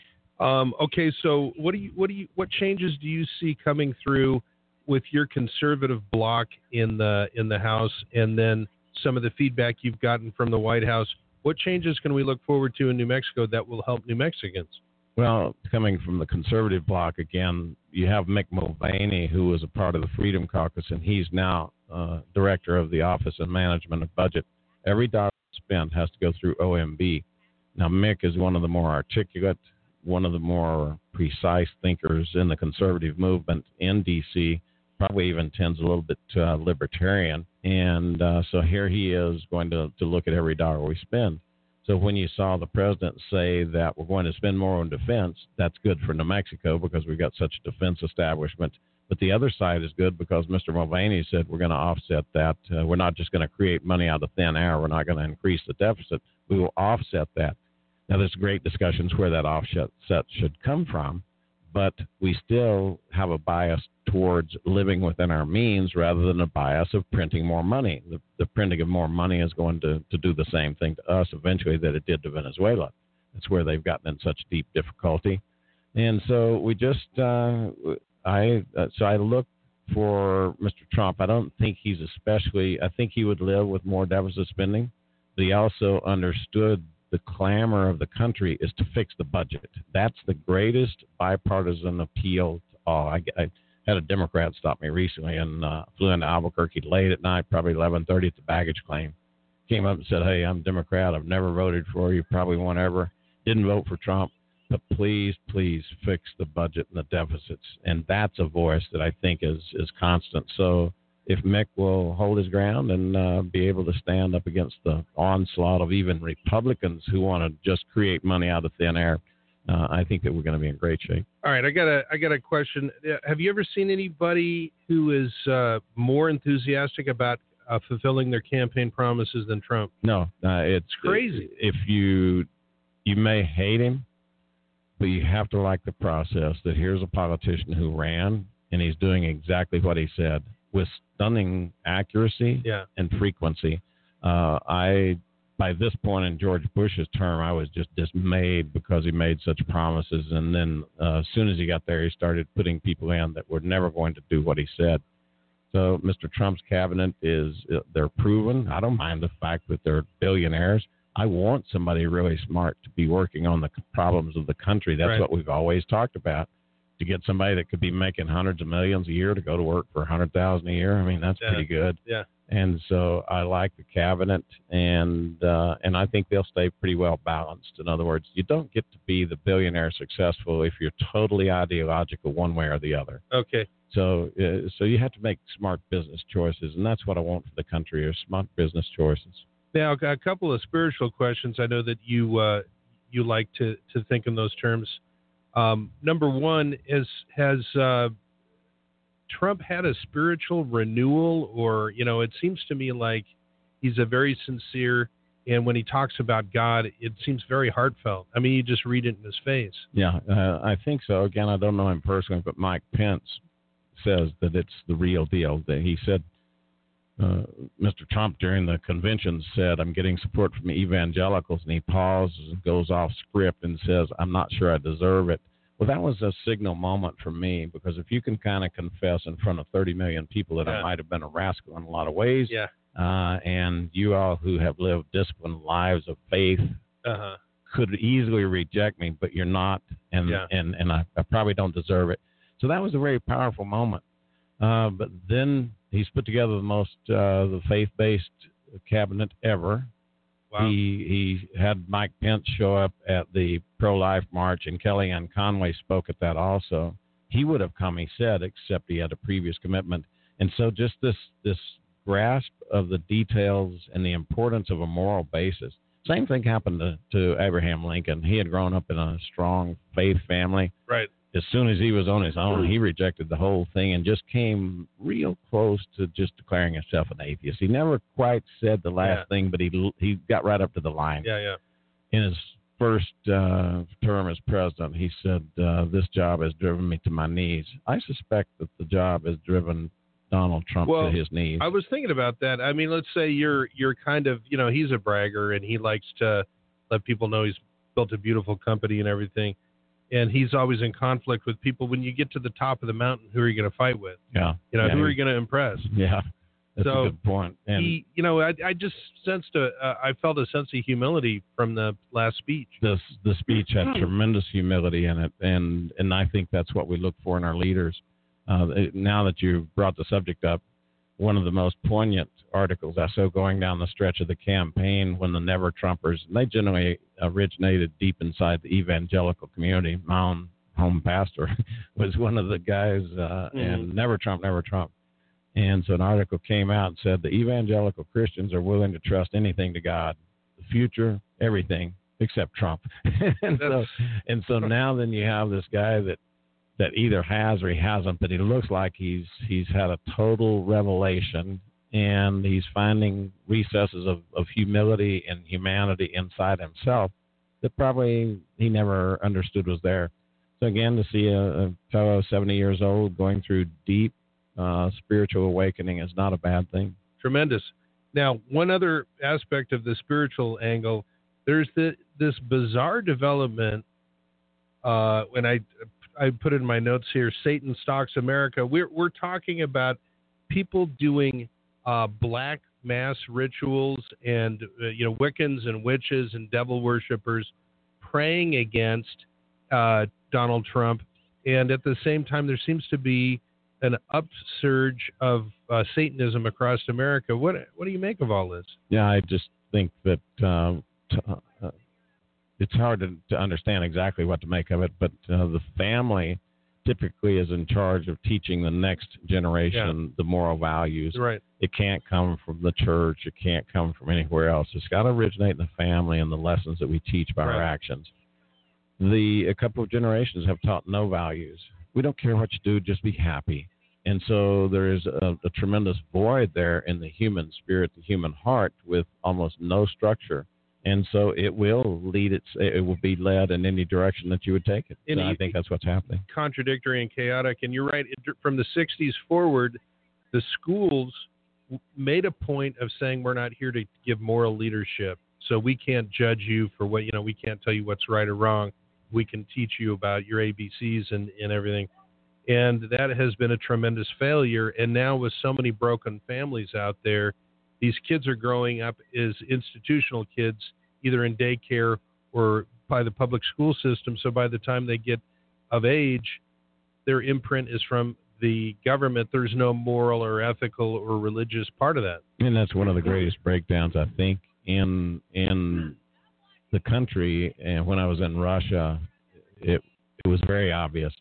Speaker 2: Okay, so what changes do you see coming through with your conservative bloc in the House, and then some of the feedback you've gotten from the White House? What changes can we look forward to in New Mexico that will help New Mexicans?
Speaker 10: Well, coming from the conservative bloc again, you have Mick Mulvaney, who was a part of the Freedom Caucus, and he's now director of the Office of Management of Budget. Every dollar spent has to go through OMB. Now, Mick is one of the more articulate, one of the more precise thinkers in the conservative movement in D.C., probably even tends a little bit libertarian. And so here he is going to look at every dollar we spend. So when you saw the president say that we're going to spend more on defense, that's good for New Mexico because we've got such a defense establishment. But the other side is good because Mr. Mulvaney said we're going to offset that. We're not just going to create money out of thin air. We're not going to increase the deficit. We will offset that. Now, there's great discussions where that offset should come from, but we still have a bias towards living within our means rather than a bias of printing more money. The printing of more money is going to do the same thing to us eventually that it did to Venezuela. That's where they've gotten in such deep difficulty. And so we just I look for Mr. Trump. I don't think he's I think he would live with more deficit spending, but he also understood the clamor of the country is to fix the budget. That's the greatest bipartisan appeal to all. I had a Democrat stop me recently and flew into Albuquerque late at night, probably 11:30 at the baggage claim. Came up and said, hey, I'm a Democrat. I've never voted for you, probably won't ever. Didn't vote for Trump. But please, please fix the budget and the deficits. And that's a voice that I think is constant. So Mick will hold his ground and be able to stand up against the onslaught of even Republicans who want to just create money out of thin air, I think that we're going to be in great shape.
Speaker 2: All right, I got a question. Have you ever seen anybody who is more enthusiastic about fulfilling their campaign promises than Trump?
Speaker 10: No, it's
Speaker 2: crazy.
Speaker 10: If you may hate him, but you have to like the process that here's a politician who ran and he's doing exactly what he said with stunning accuracy and frequency. By this point in George Bush's term, I was just dismayed because he made such promises. And then as soon as he got there, he started putting people in that were never going to do what he said. So Mr. Trump's cabinet they're proven. I don't mind the fact that they're billionaires. I want somebody really smart to be working on the problems of the country. That's what we've always talked about. To get somebody that could be making hundreds of millions a year to go to work for $100,000 a year, I mean, that's pretty good.
Speaker 2: Yeah.
Speaker 10: And so I like the cabinet, and I think they'll stay pretty well balanced. In other words, you don't get to be the billionaire successful if you're totally ideological one way or the other.
Speaker 2: Okay.
Speaker 10: So you have to make smart business choices, and that's what I want for the country: are smart business choices.
Speaker 2: Now, a couple of spiritual questions. I know that you like to think in those terms. Number one has Trump had a spiritual renewal, or, it seems to me like he's a very sincere, and when he talks about God, it seems very heartfelt. I mean, you just read it in his face.
Speaker 10: Yeah, I think so. Again, I don't know him personally, but Mike Pence says that it's the real deal. That he said, Mr. Trump during the convention said, I'm getting support from evangelicals, and he pauses and goes off script and says, I'm not sure I deserve it. Well, that was a signal moment for me, because if you can kind of confess in front of 30 million people that I might have been a rascal in a lot of ways, and you all who have lived disciplined lives of faith could easily reject me, but you're not, and I probably don't deserve it. So that was a very powerful moment. But then he's put together the faith-based cabinet ever. Wow. He had Mike Pence show up at the pro-life march, and Kellyanne Conway spoke at that also. He would have come, he said, except he had a previous commitment. And so just this grasp of the details and the importance of a moral basis. Same thing happened to Abraham Lincoln. He had grown up in a strong faith family.
Speaker 2: Right.
Speaker 10: As soon as he was on his own, he rejected the whole thing and just came real close to just declaring himself an atheist. He never quite said the last thing, but he got right up to the line.
Speaker 2: Yeah.
Speaker 10: In his first term as president, he said, this job has driven me to my knees. I suspect that the job has driven Donald Trump to his knees.
Speaker 2: I was thinking about that. I mean, let's say you're kind of, he's a bragger, and he likes to let people know he's built a beautiful company and everything. And he's always in conflict with people. When you get to the top of the mountain, who are you going to fight with?
Speaker 10: Yeah.
Speaker 2: Who are you going to impress?
Speaker 10: Yeah. That's a good point. And
Speaker 2: he, I just sensed I felt a sense of humility from the last speech.
Speaker 10: The speech had tremendous humility in it, and I think that's what we look for in our leaders. Now that you've brought the subject up, one of the most poignant articles I saw going down the stretch of the campaign when the Never Trumpers, and they generally originated deep inside the evangelical community. My own home pastor was one of the guys, and Never Trump, Never Trump. And so an article came out and said the evangelical Christians are willing to trust anything to God, the future, everything except Trump. and so now then you have this guy that either has or he hasn't, but he looks like he's had a total revelation, and he's finding recesses of humility and humanity inside himself that probably he never understood was there. So again, to see a fellow 70 years old going through deep spiritual awakening is not a bad thing.
Speaker 2: Tremendous. Now, one other aspect of the spiritual angle, there's this bizarre development, when I put in my notes here, Satan Stalks America. We're talking about people doing black mass rituals and Wiccans and witches and devil worshippers praying against Donald Trump, and at the same time there seems to be an upsurge of Satanism across America. What do you make of all this?
Speaker 10: Yeah, I just think that it's hard to understand exactly what to make of it, but the family typically is in charge of teaching the next generation the moral values.
Speaker 2: Right.
Speaker 10: It can't come from the church. It can't come from anywhere else. It's got to originate in the family and the lessons that we teach by our actions. A couple of generations have taught no values. We don't care what you do, just be happy. And so there is a tremendous void there in the human spirit, the human heart, with almost no structure. And so it will be led in any direction that you would take it. And I think that's what's happening.
Speaker 2: Contradictory and chaotic. And you're right. From the 60s forward, the schools made a point of saying we're not here to give moral leadership. So we can't judge you for what, we can't tell you what's right or wrong. We can teach you about your ABCs and everything. And that has been a tremendous failure. And now with so many broken families out there, these kids are growing up as institutional kids, either in daycare or by the public school system. So by the time they get of age, their imprint is from the government. There's no moral or ethical or religious part of that.
Speaker 10: And that's one of the greatest breakdowns, I think, in the country. And when I was in Russia, it was very obvious.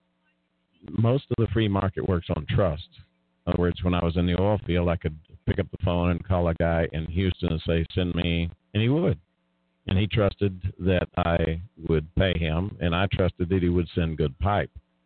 Speaker 10: Most of the free market works on trust. In other words, when I was in the oil field, I could pick up the phone and call a guy in Houston and say, send me, and he would. And he trusted that I would pay him, and I trusted that he would send good pipe.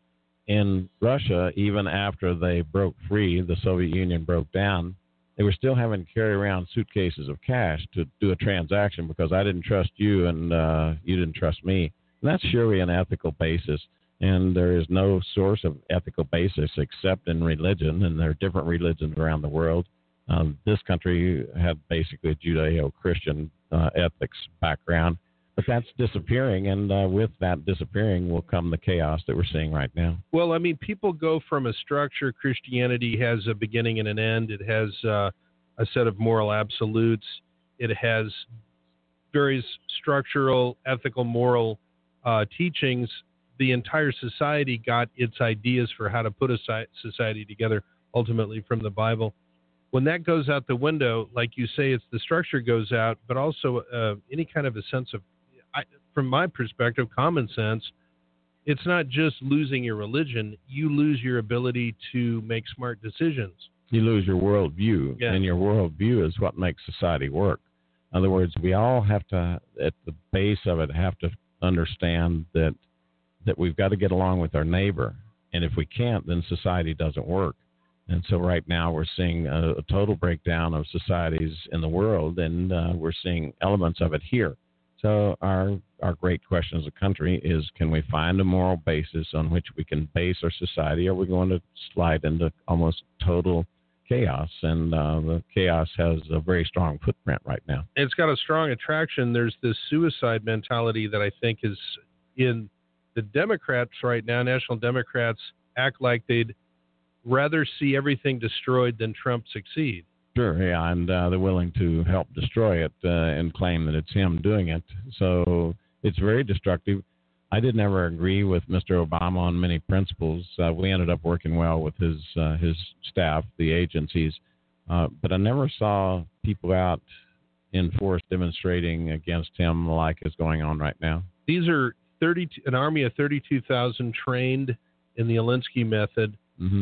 Speaker 10: In Russia, even after they broke free, the Soviet Union broke down, they were still having to carry around suitcases of cash to do a transaction because I didn't trust you and you didn't trust me. And that's surely an ethical basis. And there is no source of ethical basis except in religion, and there are different religions around the world. This country had basically a Judeo-Christian ethics background, but that's disappearing, and with that disappearing will come the chaos that we're seeing right now.
Speaker 2: Well, I mean, people go from a structure. Christianity has a beginning and an end. It has a set of moral absolutes. It has various structural, ethical, moral teachings. The entire society got its ideas for how to put a society together, ultimately from the Bible. When that goes out the window, like you say, it's the structure goes out, but also any kind of a sense of, from my perspective, common sense. It's not just losing your religion. You lose your ability to make smart decisions.
Speaker 10: You lose your worldview, and your worldview is what makes society work. In other words, we all have to, at the base of it, have to understand that we've got to get along with our neighbor. And if we can't, then society doesn't work. And so right now we're seeing a total breakdown of societies in the world, and we're seeing elements of it here. So our great question as a country is, can we find a moral basis on which we can base our society? Or are we going to slide into almost total chaos? And the chaos has a very strong footprint right now.
Speaker 2: It's got a strong attraction. There's this suicide mentality that I think is in the Democrats right now. National Democrats act like they'd rather see everything destroyed than Trump succeed.
Speaker 10: Sure, yeah, and they're willing to help destroy it and claim that it's him doing it. So it's very destructive. I didn't ever agree with Mr. Obama on many principles. We ended up working well with his staff, the agencies, but I never saw people out in force demonstrating against him like is going on right now.
Speaker 2: These are an army of 32,000 trained in the Alinsky method.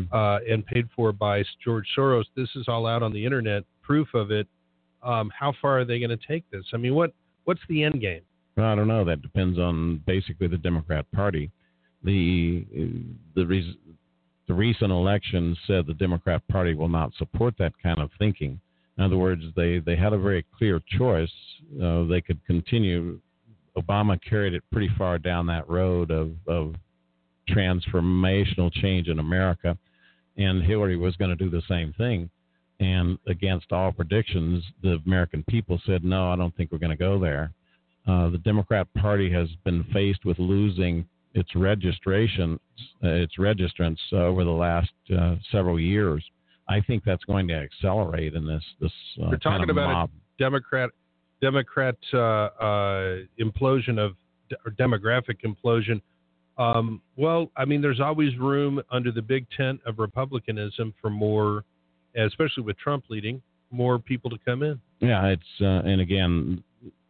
Speaker 2: And paid for by George Soros. This is all out on the internet, proof of it. How far are they going to take this? I mean, what's the end game?
Speaker 10: Well, I don't know. That depends on basically the Democrat Party. The recent election said the Democrat Party will not support that kind of thinking. In other words, they had a very clear choice. They could continue. Obama carried it pretty far down that road of transformational change in America, and Hillary was going to do the same thing. And against all predictions, the American people said, no, I don't think we're going to go there. The Democrat Party has been faced with losing its registrants over the last several years. I think that's going to accelerate in this
Speaker 2: We're talking
Speaker 10: kind of
Speaker 2: about
Speaker 10: mob.
Speaker 2: a Democrat implosion or demographic implosion. Well, I mean, there's always room under the big tent of Republicanism for more, especially with Trump leading, more people to come in.
Speaker 10: Yeah, it's and again,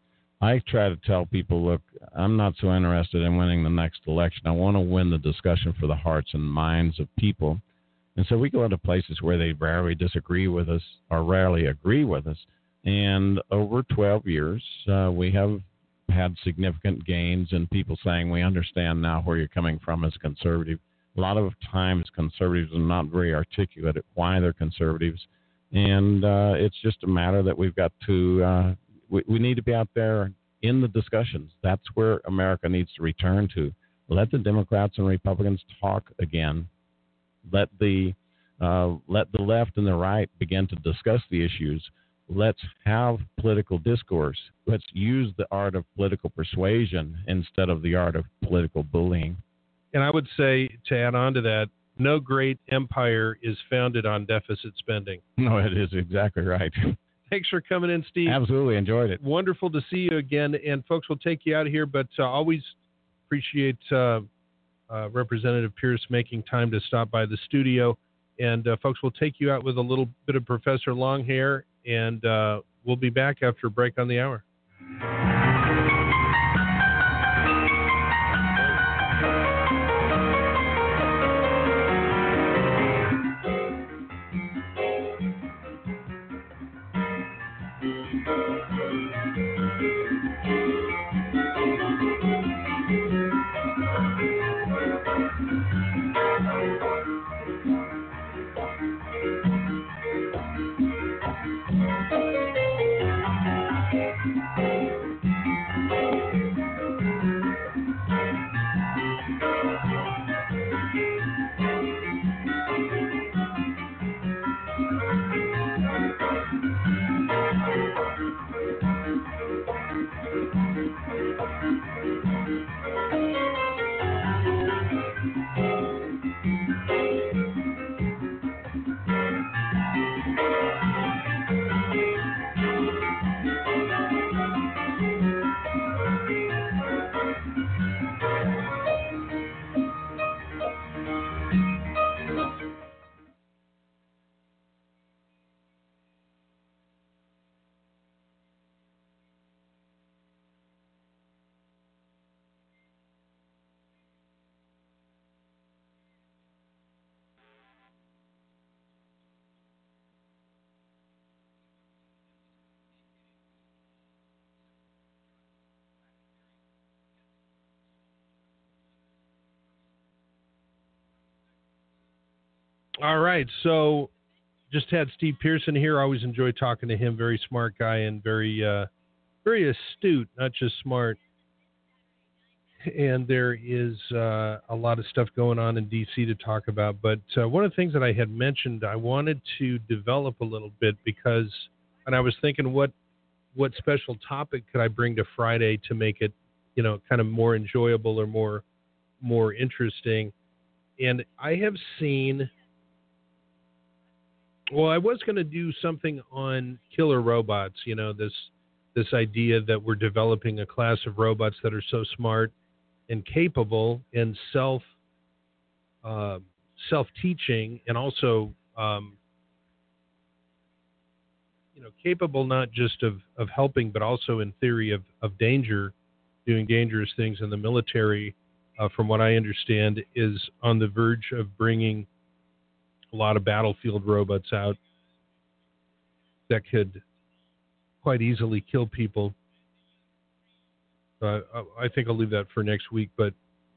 Speaker 10: I try to tell people, look, I'm not so interested in winning the next election. I want to win the discussion for the hearts and minds of people. And so we go into places where they rarely disagree with us or rarely agree with us. And over 12 years, we have had significant gains in people saying, we understand now where you're coming from as a conservative. A lot of times conservatives are not very articulate at why they're conservatives. And it's just a matter that we've got to we need to be out there in the discussions. That's where America needs to return to. Let the Democrats and Republicans talk again. Let the left and the right begin to discuss the issues. Let's have political discourse. Let's use the art of political persuasion instead of the art of political bullying.
Speaker 2: And I would say, to add on to that, no great empire is founded on deficit spending.
Speaker 10: No, it is exactly right.
Speaker 2: Thanks for coming in, Steve.
Speaker 10: Absolutely enjoyed it.
Speaker 2: Wonderful to see you again. And folks, we'll take you out of here, but always appreciate Representative Pierce making time to stop by the studio. And folks, we'll take you out with a little bit of Professor Longhair, and we'll be back after a break on the hour. All right, so just had Steve Pearson here. I always enjoy talking to him. Very smart guy and very astute, not just smart. And there is a lot of stuff going on in D.C. to talk about. But one of the things that I had mentioned, I wanted to develop a little bit because, and I was thinking, what special topic could I bring to Friday to make it, kind of more enjoyable or more interesting? And I have seen. Well, I was going to do something on killer robots, this idea that we're developing a class of robots that are so smart and capable and self-teaching and also, capable not just of helping, but also in theory of danger, doing dangerous things. In the military, from what I understand, is on the verge of bringing a lot of battlefield robots out that could quite easily kill people. I think I'll leave that for next week, but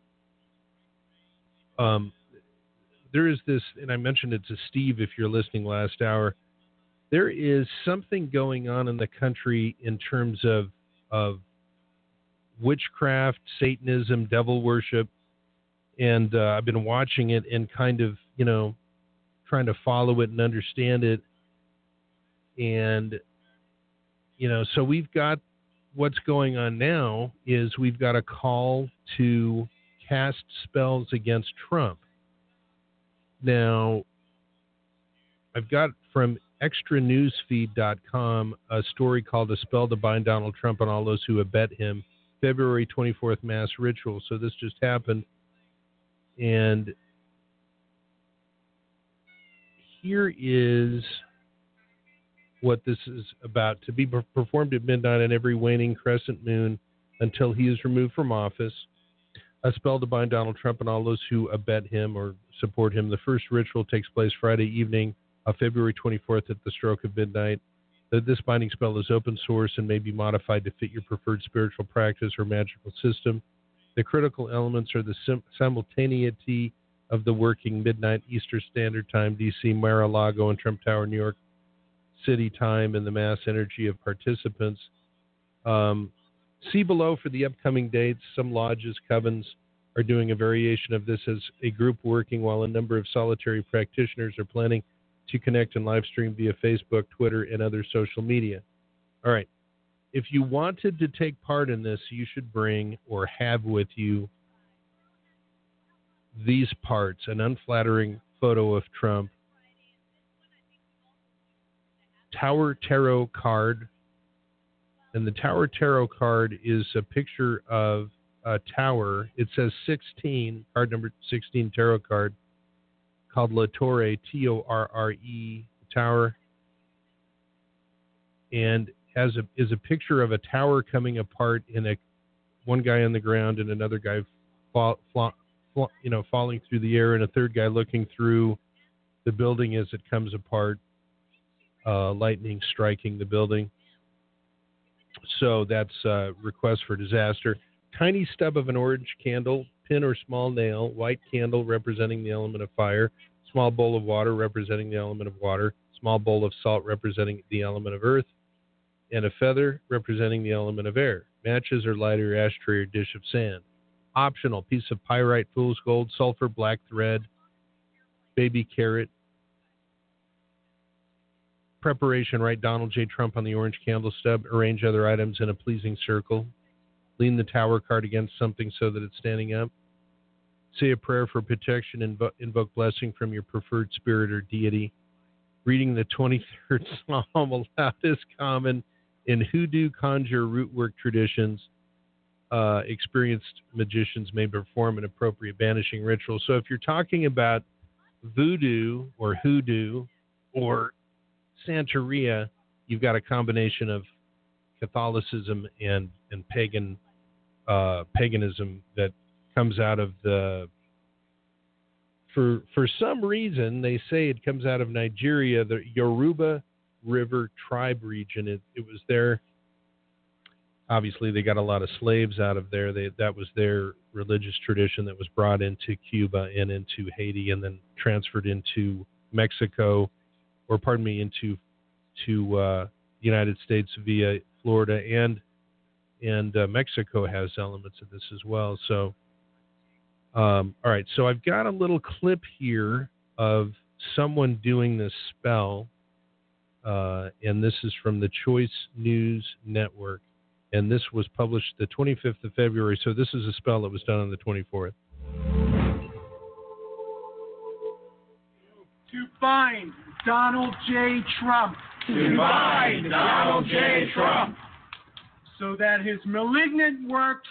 Speaker 2: there is this, and I mentioned it to Steve if you're listening last hour, there is something going on in the country in terms of witchcraft, Satanism, devil worship, and I've been watching it and kind of, trying to follow it and understand it. And, so we've got what's going on now is we've got a call to cast spells against Trump. Now, I've got from extranewsfeed.com a story called A Spell to Bind Donald Trump and All Those Who Abet Him, February 24th mass ritual. So this just happened. And here is what this is about, to be performed at midnight on every waning crescent moon until he is removed from office. A spell to bind Donald Trump and all those who abet him or support him. The first ritual takes place Friday evening of February 24th at the stroke of midnight. This binding spell is open source and may be modified to fit your preferred spiritual practice or magical system. The critical elements are the simultaneity of the working midnight Eastern Standard Time, D.C., Mar-a-Lago, and Trump Tower, New York City time, and the mass energy of participants. See below for the upcoming dates. Some lodges, covens are doing a variation of this as a group working, while a number of solitary practitioners are planning to connect and live stream via Facebook, Twitter, and other social media. All right. If you wanted to take part in this, you should bring or have with you these parts: an unflattering photo of Trump, Tower Tarot card, and the Tower Tarot card is a picture of a tower. It says 16, card number 16 tarot card, called La Torre, Torre, tower, and is a picture of a tower coming apart in one guy on the ground and another guy falling through the air, and a third guy looking through the building as it comes apart, lightning striking the building. So that's a request for disaster. Tiny stub of an orange candle, pin or small nail, white candle representing the element of fire, small bowl of water representing the element of water, small bowl of salt representing the element of earth, and a feather representing the element of air. Matches or lighter, ashtray or dish of sand. Optional: piece of pyrite, fool's gold, sulfur, black thread, baby carrot. Preparation: write Donald J. Trump on the orange candle stub. Arrange other items in a pleasing circle. Lean the tower card against something so that it's standing up. Say a prayer for protection. Invoke blessing from your preferred spirit or deity. Reading the 23rd Psalm aloud is common in hoodoo, conjure, root work traditions. Experienced magicians may perform an appropriate banishing ritual. So if you're talking about voodoo or hoodoo or Santeria, you've got a combination of Catholicism and paganism that comes out of the. For some reason, they say it comes out of Nigeria, the Yoruba River tribe region. It was there. Obviously, they got a lot of slaves out of there. That was their religious tradition that was brought into Cuba and into Haiti, and then transferred into Mexico, into United States via Florida, and Mexico has elements of this as well. So, all right. So I've got a little clip here of someone doing this spell, and this is from the Choice News Network. And this was published the 25th of February. So this is a spell that was done on the 24th.
Speaker 11: To bind Donald J. Trump.
Speaker 12: To bind Donald J. Trump.
Speaker 11: So that his malignant works.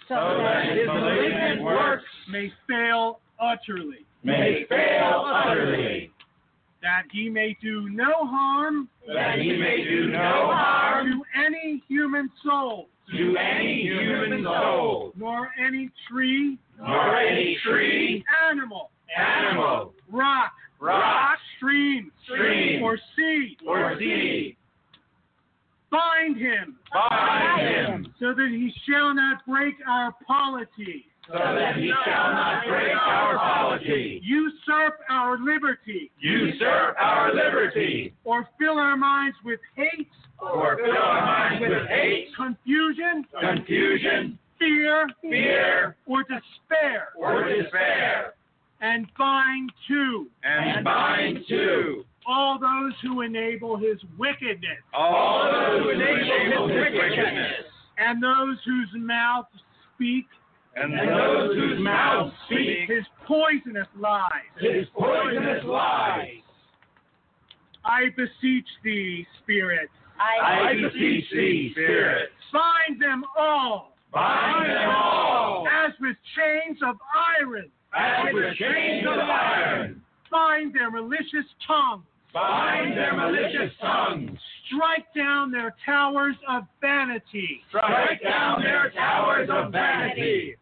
Speaker 11: May fail utterly.
Speaker 12: May fail utterly.
Speaker 11: That he may do no harm.
Speaker 12: That he may do no harm.
Speaker 11: To any human soul.
Speaker 12: To any human soul.
Speaker 11: Nor any tree.
Speaker 12: Nor any tree.
Speaker 11: Animal.
Speaker 12: Animal.
Speaker 11: Rock.
Speaker 12: Rock.
Speaker 11: Stream.
Speaker 12: Stream.
Speaker 11: Or sea.
Speaker 12: Or sea.
Speaker 11: Bind him.
Speaker 12: Bind him.
Speaker 11: So that he shall not break our polity.
Speaker 12: So that he shall not break our polity.
Speaker 11: Usurp our liberty.
Speaker 12: Usurp our liberty.
Speaker 11: Or fill our minds with hate.
Speaker 12: Or fill our minds with hate.
Speaker 11: Confusion.
Speaker 12: Confusion.
Speaker 11: Fear.
Speaker 12: Fear.
Speaker 11: Or despair.
Speaker 12: Or despair.
Speaker 11: And bind too.
Speaker 12: And bind too.
Speaker 11: All those who enable his wickedness.
Speaker 12: All those who enable his wickedness.
Speaker 11: And those whose mouths speak.
Speaker 12: And those whose mouths speak.
Speaker 11: His poisonous lies.
Speaker 12: His poisonous lies.
Speaker 11: I beseech thee, Spirit.
Speaker 12: I beseech thee, Spirit.
Speaker 11: Bind them all.
Speaker 12: Bind them all.
Speaker 11: As with chains of iron.
Speaker 12: As with chains of iron.
Speaker 11: Bind their malicious tongues.
Speaker 12: Bind their malicious tongues.
Speaker 11: Strike down their towers of vanity.
Speaker 12: Strike down their towers of vanity.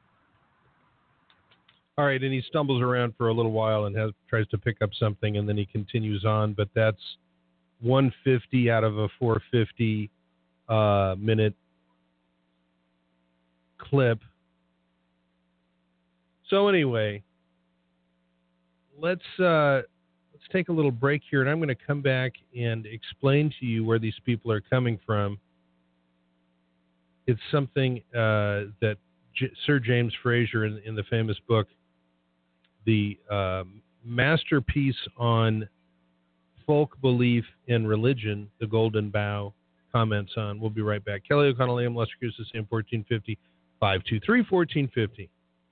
Speaker 2: All right, and he stumbles around for a little while and tries to pick up something, and then he continues on, but that's 150 out of a 450 minute clip. So anyway, let's take a little break here, and I'm going to come back and explain to you where these people are coming from. It's something that Sir James Frazer in the famous book, the masterpiece on folk belief in religion, The Golden Bough, comments on. We'll be right back. Kelly O'Connell, AM Las Cruces, AM 1450, 523-1450.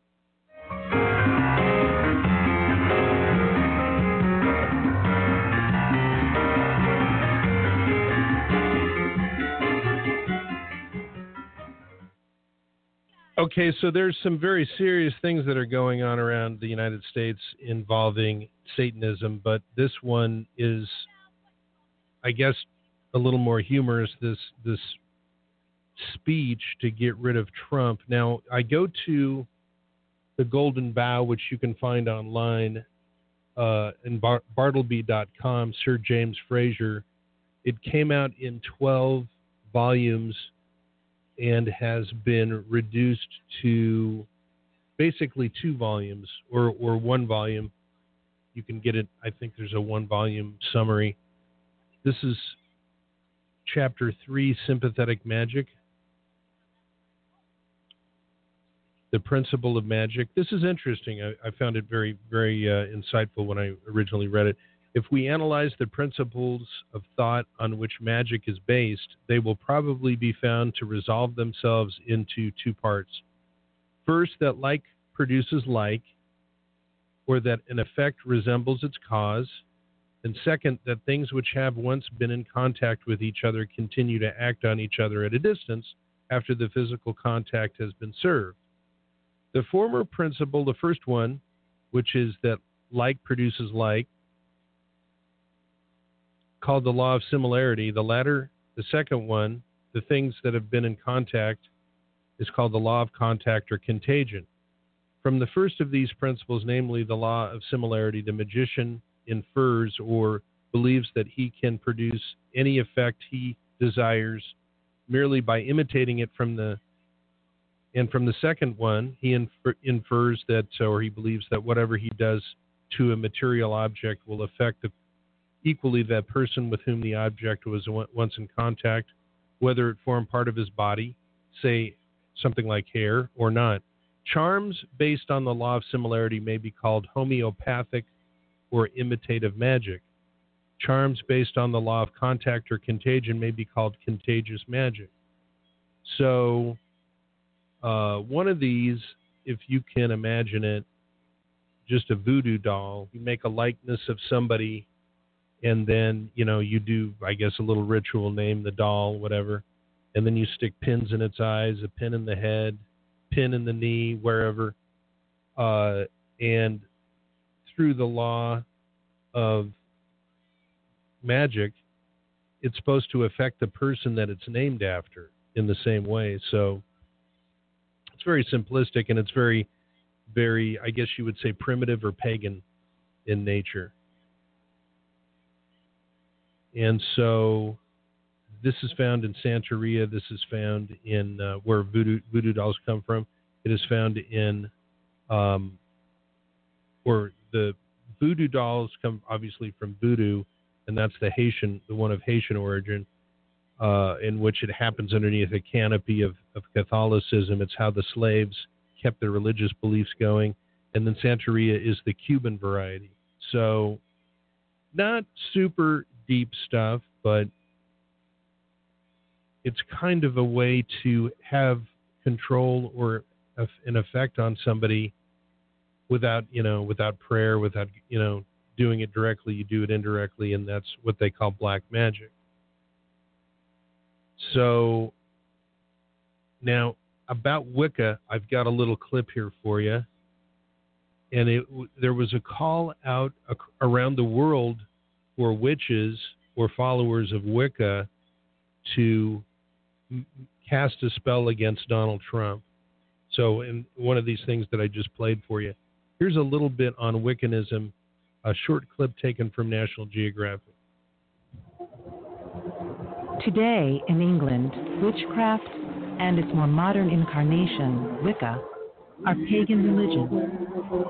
Speaker 2: Okay, so there's some very serious things that are going on around the United States involving Satanism, but this one is, I guess, a little more humorous, this speech to get rid of Trump. Now, I go to The Golden Bough, which you can find online in Bartleby.com, Sir James Frazer. It came out in 12 volumes and has been reduced to basically 2 volumes or 1 volume. You can get it, I think there's a 1-volume summary. This is Chapter 3, Sympathetic Magic. The Principle of Magic. This is interesting. I found it very, very insightful when I originally read it. If we analyze the principles of thought on which magic is based, they will probably be found to resolve themselves into 2 parts. First, that like produces like, or that an effect resembles its cause. And second, that things which have once been in contact with each other continue to act on each other at a distance after the physical contact has been served. The former principle, the first one, which is that like produces like, called the law of similarity. The latter, the second one, the things that have been in contact, is called the law of contact or contagion. From the first of these principles, namely the law of similarity, the magician infers or believes that he can produce any effect he desires merely by imitating it from the second one, he infers that, or he believes that whatever he does to a material object will affect equally that person with whom the object was once in contact, whether it formed part of his body, say something like hair, or not. Charms based on the law of similarity may be called homeopathic or imitative magic. Charms based on the law of contact or contagion may be called contagious magic. So one of these, if you can imagine it, just a voodoo doll, you make a likeness of somebody, and then, you do, I guess, a little ritual, name the doll, whatever, and then you stick pins in its eyes, a pin in the head, pin in the knee, wherever, and through the law of magic, it's supposed to affect the person that it's named after in the same way. So it's very simplistic, and it's very, very, I guess you would say, primitive or pagan in nature. And so this is found in Santeria. This is found in where voodoo dolls come from. It is found in where the voodoo dolls come obviously from voodoo, and that's the one of Haitian origin, in which it happens underneath a canopy of Catholicism. It's how the slaves kept their religious beliefs going. And then Santeria is the Cuban variety. So not super deep stuff, but it's kind of a way to have control or an effect on somebody without prayer, without, doing it directly. You do it indirectly, and that's what they call black magic. So now about Wicca, I've got a little clip here for you. And there was a call out around the world for witches or followers of Wicca to cast a spell against Donald Trump. So in one of these things that I just played for you, here's a little bit on Wiccanism, a short clip taken from National Geographic.
Speaker 1: Today in England, witchcraft and its more modern incarnation, Wicca, are pagan religions.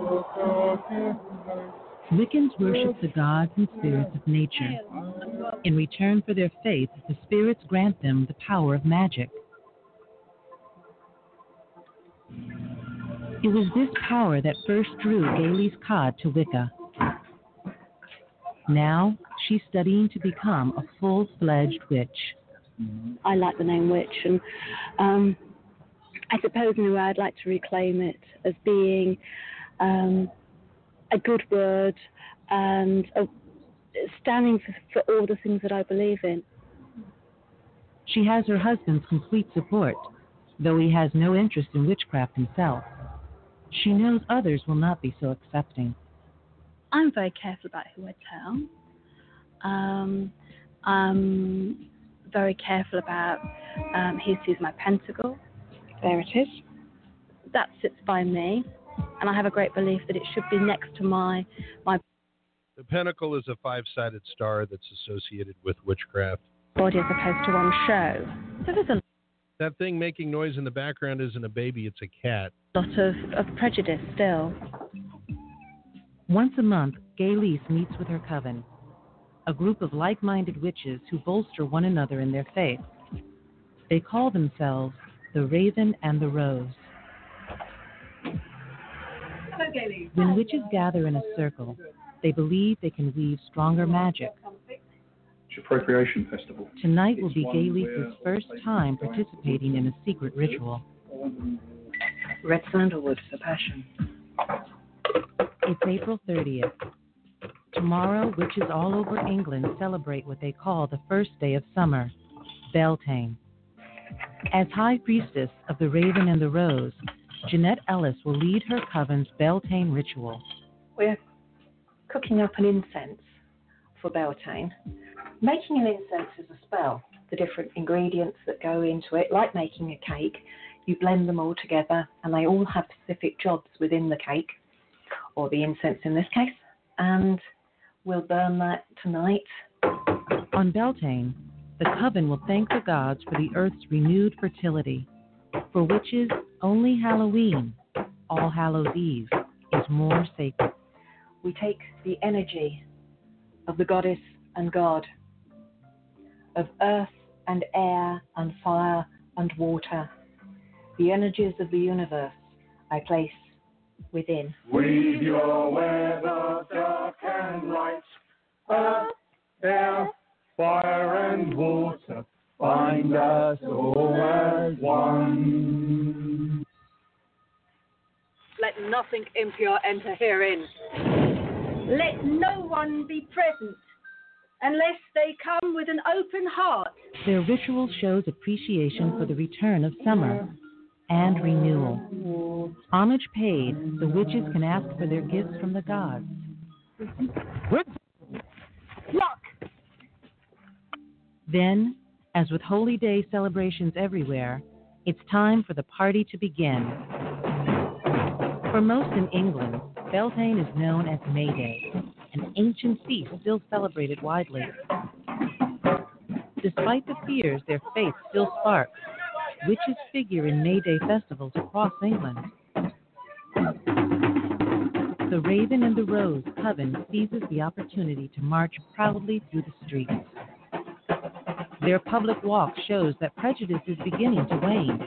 Speaker 1: Wiccans worship the gods and spirits of nature. In return for their faith, the spirits grant them the power of magic. It was this power that first drew Gailise Codd to Wicca. Now, she's studying to become a full-fledged witch.
Speaker 13: I like the name witch, and I suppose in a way I'd like to reclaim it as being a good word and standing for all the things that I believe in.
Speaker 1: She has her husband's complete support, though he has no interest in witchcraft himself. She knows others will not be so accepting.
Speaker 13: I'm very careful about who I tell. I'm very careful about he sees my pentacle. There it is. That sits by me, and I have a great belief that it should be next to my.
Speaker 2: The pentacle is a 5-sided star that's associated with witchcraft.
Speaker 13: Body as opposed to on show. So there's a
Speaker 2: That thing making noise in the background isn't a baby, it's a cat.
Speaker 13: lot of prejudice still.
Speaker 1: Once a month, Gailise meets with her coven, a group of like-minded witches who bolster one another in their faith. They call themselves the Raven and the Rose.
Speaker 13: Hello, Gailise.
Speaker 1: When witches gather in a circle, they believe they can weave stronger magic.
Speaker 14: It's a procreation festival.
Speaker 1: Tonight will be Gailise's first time participating in a secret ritual.
Speaker 15: Red sandalwood for passion.
Speaker 1: It's April 30th. Tomorrow, witches all over England celebrate what they call the first day of summer, Beltane. As High Priestess of the Raven and the Rose, Jeanette Ellis will lead her coven's Beltane ritual.
Speaker 15: We're cooking up an incense for Beltane. Making an incense is a spell. The different ingredients that go into it, like making a cake, you blend them all together and they all have specific jobs within the cake, or the incense in this case, and we'll burn that tonight.
Speaker 1: On Beltane, the coven will thank the gods for the earth's renewed fertility. For witches, only Halloween, All Hallows Eve, is more sacred.
Speaker 15: We take the energy of the goddess and god, of earth and air and fire and water, the energies of the universe I place within.
Speaker 12: Weave your web of dark and light, earth, air, fire and water, bind us all as one.
Speaker 16: Let nothing impure enter herein. Let no one be present unless they come with an open heart.
Speaker 1: Their ritual shows appreciation for the return of summer and renewal. Homage paid, the witches can ask for their gifts from the gods.
Speaker 16: Luck!
Speaker 1: Then, as with Holy Day celebrations everywhere, it's time for the party to begin. For most in England, Beltane is known as May Day, an ancient feast still celebrated widely. Despite the fears their faith still sparks, witches figure in May Day festivals across England. The Raven and the Rose coven seizes the opportunity to march proudly through the streets. Their public walk shows that prejudice is beginning to wane,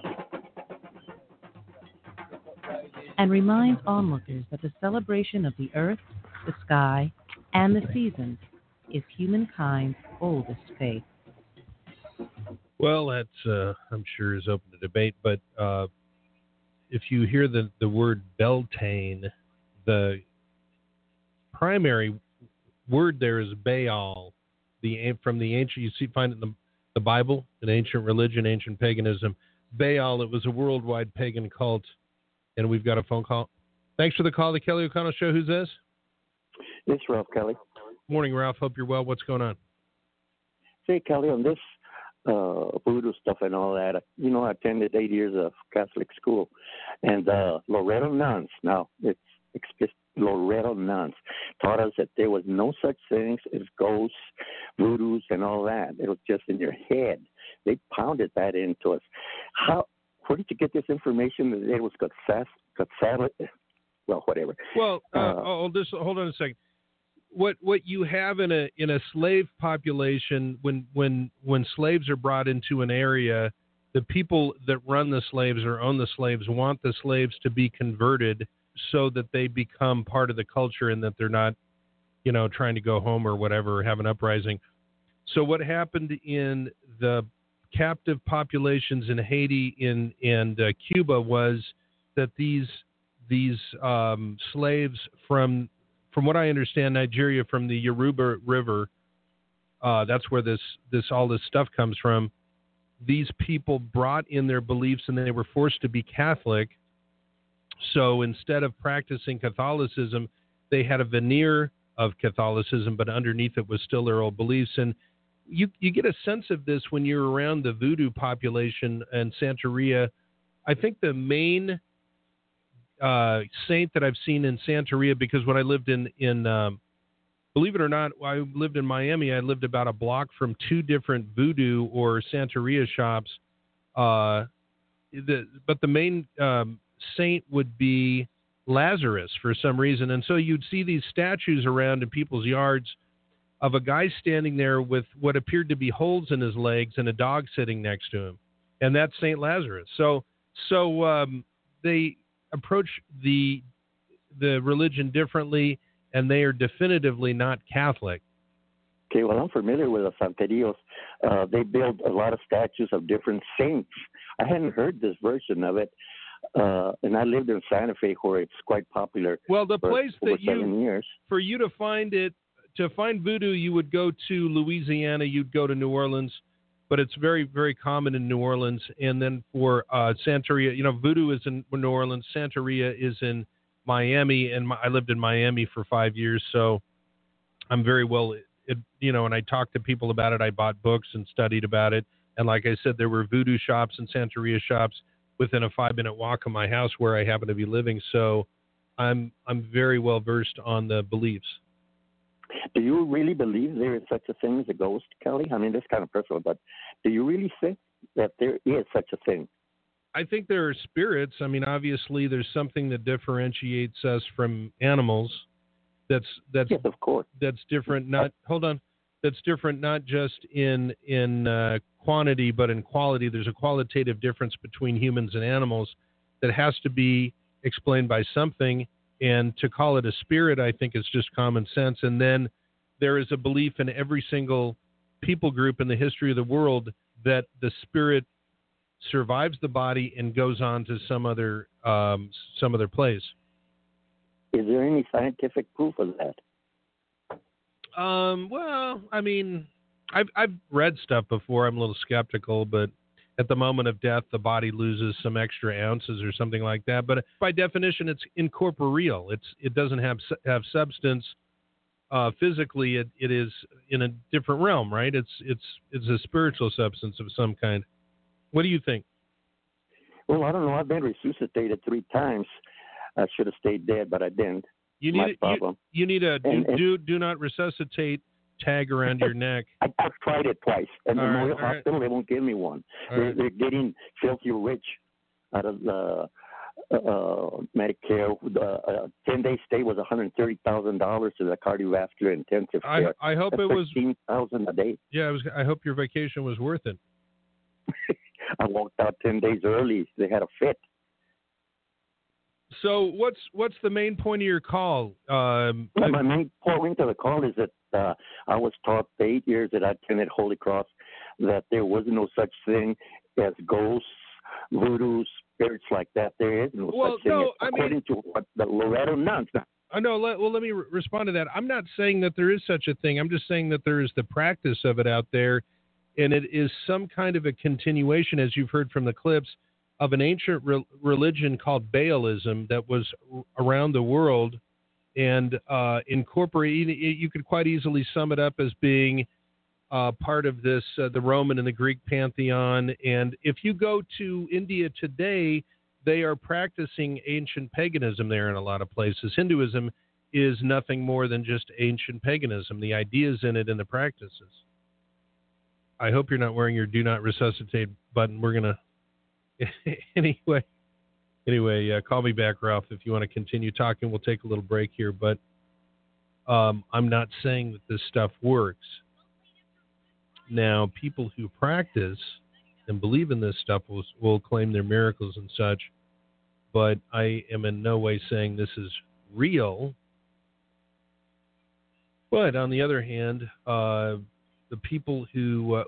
Speaker 1: and reminds onlookers that the celebration of the earth, the sky, and the seasons is humankind's oldest faith.
Speaker 2: Well, that's, I'm sure, is open to debate, but if you hear the word Beltane, the primary word there is Baal, from the ancient, find it in the Bible, in ancient religion, ancient paganism. Baal, it was a worldwide pagan cult, and we've got a phone call. Thanks for the call, the Kelly O'Connell Show. Who's this?
Speaker 17: It's Ralph Kelly.
Speaker 2: Morning, Ralph. Hope you're well. What's going on?
Speaker 17: Say, Kelly, on this voodoo stuff and all that, I attended 8 years of Catholic school, and Loreto nuns, now it's Loreto nuns, taught us that there was no such things as ghosts, voodoos, and all that. It was just in your head. They pounded that into us. Where did you get this information that it was Catholic? Well, whatever.
Speaker 2: Well, hold on a second. What you have in a slave population, when slaves are brought into an area, the people that run the slaves or own the slaves want the slaves to be converted so that they become part of the culture and that they're not, trying to go home or whatever, or have an uprising. So what happened in the captive populations in Haiti and Cuba was that these slaves from what I understand, Nigeria, from the Yoruba River, that's where all this stuff comes from. These people brought in their beliefs and they were forced to be Catholic. So instead of practicing Catholicism, they had a veneer of Catholicism, but underneath it was still their old beliefs. And you get a sense of this when you're around the voodoo population and Santeria. I think the main saint that I've seen in Santeria, because when I lived in believe it or not, I lived in Miami. I lived about a block from two different voodoo or Santeria shops. But the main saint would be Lazarus for some reason. And so you'd see these statues around in people's yards of a guy standing there with what appeared to be holes in his legs and a dog sitting next to him. And that's St. Lazarus. So they approach the religion differently, and they are definitively not Catholic.
Speaker 17: Okay, well, I'm familiar with the Santerios. They build a lot of statues of different saints. I hadn't heard this version of it, and I lived in Santa Fe, where it's quite popular.
Speaker 2: Well, the place that
Speaker 17: 7 years.
Speaker 2: For you to find voodoo, you would go to Louisiana, you'd go to New Orleans, but it's very, very common in New Orleans. And then for Santeria, voodoo is in New Orleans, Santeria is in Miami, and I lived in Miami for 5 years, so I'm very well, and I talked to people about it. I bought books and studied about it, and like I said, there were voodoo shops and Santeria shops within a 5-minute walk of my house where I happen to be living, so I'm very well versed on the beliefs.
Speaker 17: Do you really believe there is such a thing as a ghost, Kelly? I mean, this is kind of personal, but do you really think that there is such a thing?
Speaker 2: I think there are spirits. I mean, obviously, there's something that differentiates us from animals. That's
Speaker 17: yes, of course.
Speaker 2: That's different. That's different not just in quantity, but in quality. There's a qualitative difference between humans and animals that has to be explained by something. And to call it a spirit, I think is just common sense. And then there is a belief in every single people group in the history of the world that the spirit survives the body and goes on to some other place.
Speaker 17: Is there any scientific proof of that?
Speaker 2: Well, I mean, I've read stuff before. I'm a little skeptical, but at the moment of death, the body loses some extra ounces or something like that. But by definition, it's incorporeal. It doesn't have substance physically. It is in a different realm, right? It's a spiritual substance of some kind. What do you think?
Speaker 17: Well, I don't know. I've been resuscitated 3 times. I should have stayed dead, but I didn't.
Speaker 2: You need a do not resuscitate tag around your neck.
Speaker 17: I've tried it twice, and the Memorial Hospital, they won't give me one. They're getting filthy rich out of the Medicare. 10-day stay was $130,000 to the cardiovascular intensive care.
Speaker 2: I hope it was
Speaker 17: $15,000 a day.
Speaker 2: Yeah, I hope your vacation was worth it.
Speaker 17: I walked out 10 days early. They had a fit.
Speaker 2: So what's the main point of your call?
Speaker 17: My main point of the call is that I was taught the 8 years that I attended Holy Cross that there was no such thing as ghosts, voodoo, spirits like that. There is no such thing, according to what the Loreto nuns.
Speaker 2: No, let me respond to that. I'm not saying that there is such a thing. I'm just saying that there is the practice of it out there, and it is some kind of a continuation, as you've heard from the clips, of an ancient religion called Baalism that was around the world and incorporate. You could quite easily sum it up as being part of this, the Roman and the Greek pantheon. And if you go to India today, they are practicing ancient paganism there in a lot of places. Hinduism is nothing more than just ancient paganism, the ideas in it and the practices. I hope you're not wearing your do not resuscitate button. We're going to, anyway, call me back, Ralph, if you want to continue talking. We'll take a little break here, but I'm not saying that this stuff works. Now, people who practice and believe in this stuff will claim their miracles and such, but I am in no way saying this is real. But on the other hand, the people who,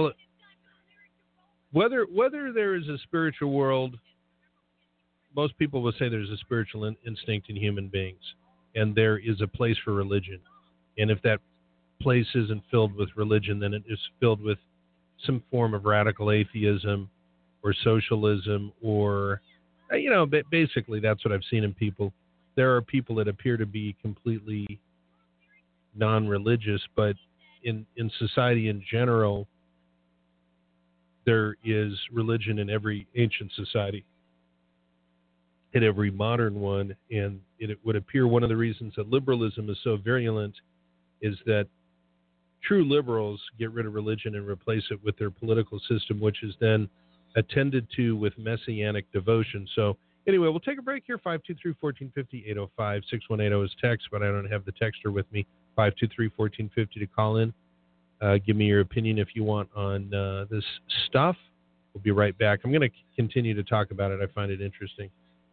Speaker 2: whether there is a spiritual world, most people will say there's a spiritual instinct in human beings, and there is a place for religion. And if that place isn't filled with religion, then it is filled with some form of radical atheism or socialism or, basically that's what I've seen in people. There are people that appear to be completely non-religious, but in society in general, there is religion in every ancient society, in every modern one, and it would appear one of the reasons that liberalism is so virulent is that true liberals get rid of religion and replace it with their political system, which is then attended to with messianic devotion. So anyway, we'll take a break here. 523-1450, 805-6180 is text, but I don't have the texter with me. 523-1450 to call in. Give me your opinion if you want on this stuff. We'll be right back. I'm going to continue to talk about it. I find it interesting.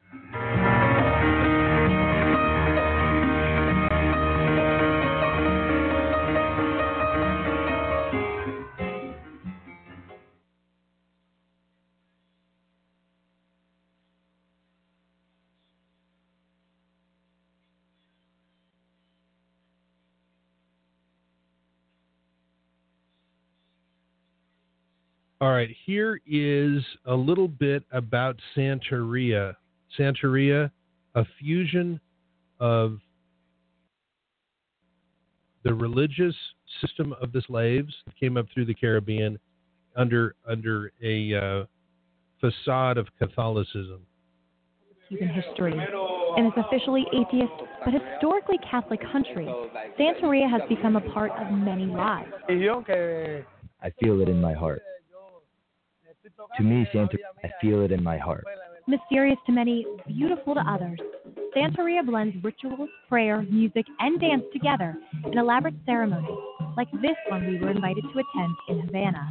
Speaker 2: All right, here is a little bit about Santeria. Santeria, a fusion of the religious system of the slaves that came up through the Caribbean under a facade of Catholicism.
Speaker 18: Cuban history. In this officially atheist but historically Catholic country, Santeria has become a part of many lives.
Speaker 19: I feel it in my heart. To me, Santeria, I feel it in my heart.
Speaker 18: Mysterious to many, beautiful to others, Santeria blends rituals, prayer, music, and dance together in elaborate ceremonies, like this one we were invited to attend in Havana.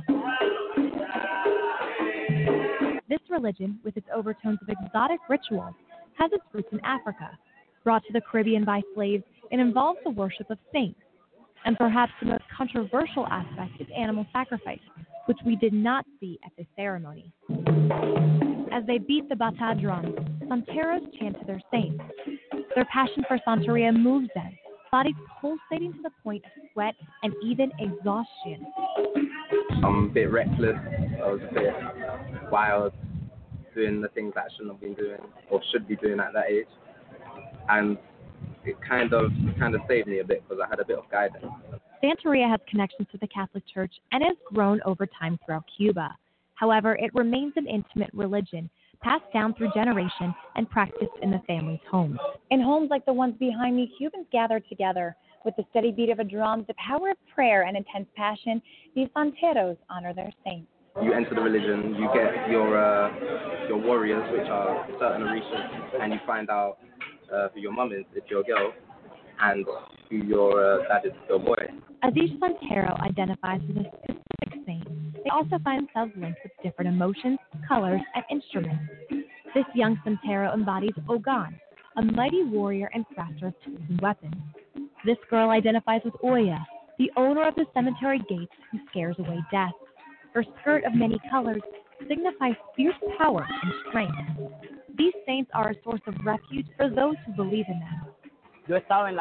Speaker 18: This religion, with its overtones of exotic rituals, has its roots in Africa. Brought to the Caribbean by slaves, it involves the worship of saints. And perhaps the most controversial aspect is animal sacrifice, which we did not see at this ceremony. As they beat the bata drums, Santeros chant to their saints. Their passion for Santeria moves them, bodies pulsating to the point of sweat and even exhaustion.
Speaker 20: I'm a bit reckless. I was a bit wild, doing the things that I shouldn't have been doing or should be doing at that age. And it kind of saved me a bit because I had a bit of guidance.
Speaker 18: Santeria has connections to the Catholic Church and has grown over time throughout Cuba. However, it remains an intimate religion, passed down through generation and practiced in the family's homes. In homes like the ones behind me, Cubans gather together. With the steady beat of a drum, the power of prayer, and intense passion, these Santeros honor their saints.
Speaker 20: You enter the religion, you get your warriors, which are certain Orishas, and you find out who your mum is, if you're a girl, and who your dad is, if you're a boy.
Speaker 18: As each Santero identifies with a specific saint, they also find themselves linked with different emotions, colors, and instruments. This young Santero embodies Ogan, a mighty warrior and crafter of tools and weapons. This girl identifies with Oya, the owner of the cemetery gates who scares away death. Her skirt of many colors signifies fierce power and strength. These saints are a source of refuge for those who believe in them.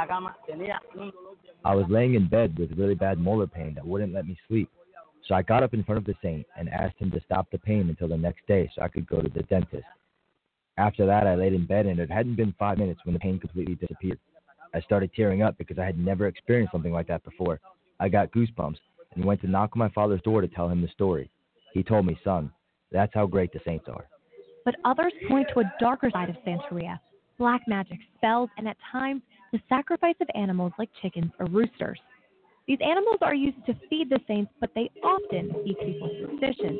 Speaker 19: I was laying in bed with really bad molar pain that wouldn't let me sleep. So I got up in front of the saint and asked him to stop the pain until the next day so I could go to the dentist. After that, I laid in bed and it hadn't been 5 minutes when the pain completely disappeared. I started tearing up because I had never experienced something like that before. I got goosebumps and went to knock on my father's door to tell him the story. He told me, son, that's how great the saints are.
Speaker 18: But others point to a darker side of Santeria, black magic, spells, and at times the sacrifice of animals like chickens or roosters. These animals are used to feed the saints, but they often feed people's suspicions.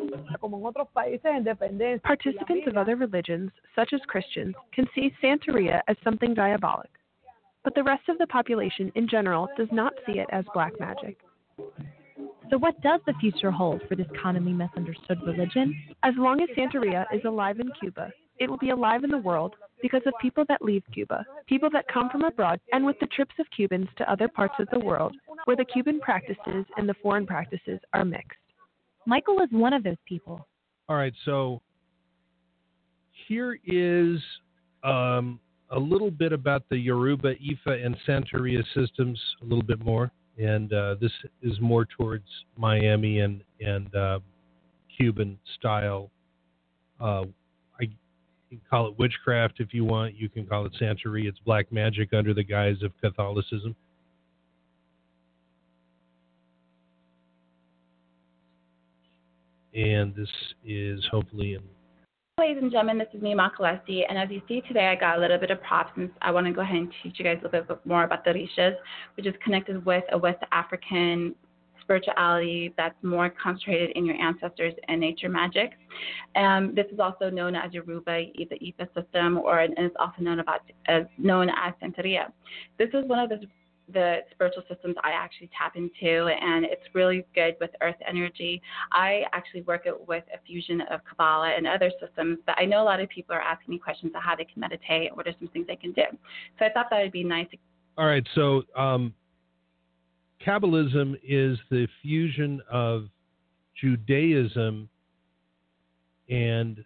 Speaker 21: Participants of other religions, such as Christians, can see Santeria as something diabolic, but the rest of the population in general does not see it as black magic.
Speaker 18: So what does the future hold for this commonly misunderstood religion?
Speaker 21: As long as Santeria is alive in Cuba, it will be alive in the world because of people that leave Cuba, people that come from abroad, and with the trips of Cubans to other parts of the world where the Cuban practices and the foreign practices are mixed.
Speaker 18: Michael is one of those people.
Speaker 2: All right, so here is a little bit about the Yoruba, Ifa, and Santeria systems, a little bit more. And this is more towards Miami and Cuban style. You can call it witchcraft if you want. You can call it Santeria. It's black magic under the guise of Catholicism. And this is hopefully in...
Speaker 22: Ladies and gentlemen, this is me, Makalesti, and as you see today, I got a little bit of props, and I want to go ahead and teach you guys a little bit more about the Rishas, which is connected with a West African spirituality that's more concentrated in your ancestors and nature magic. This is also known as Yoruba, the Ifa system, and it's also known as Santeria. This is one of the spiritual systems I actually tap into, and it's really good with earth energy. I actually work it with a fusion of Kabbalah and other systems, but I know a lot of people are asking me questions on how they can meditate and what are some things they can do. So I thought that would be nice.
Speaker 2: All right, so Kabbalism is the fusion of Judaism and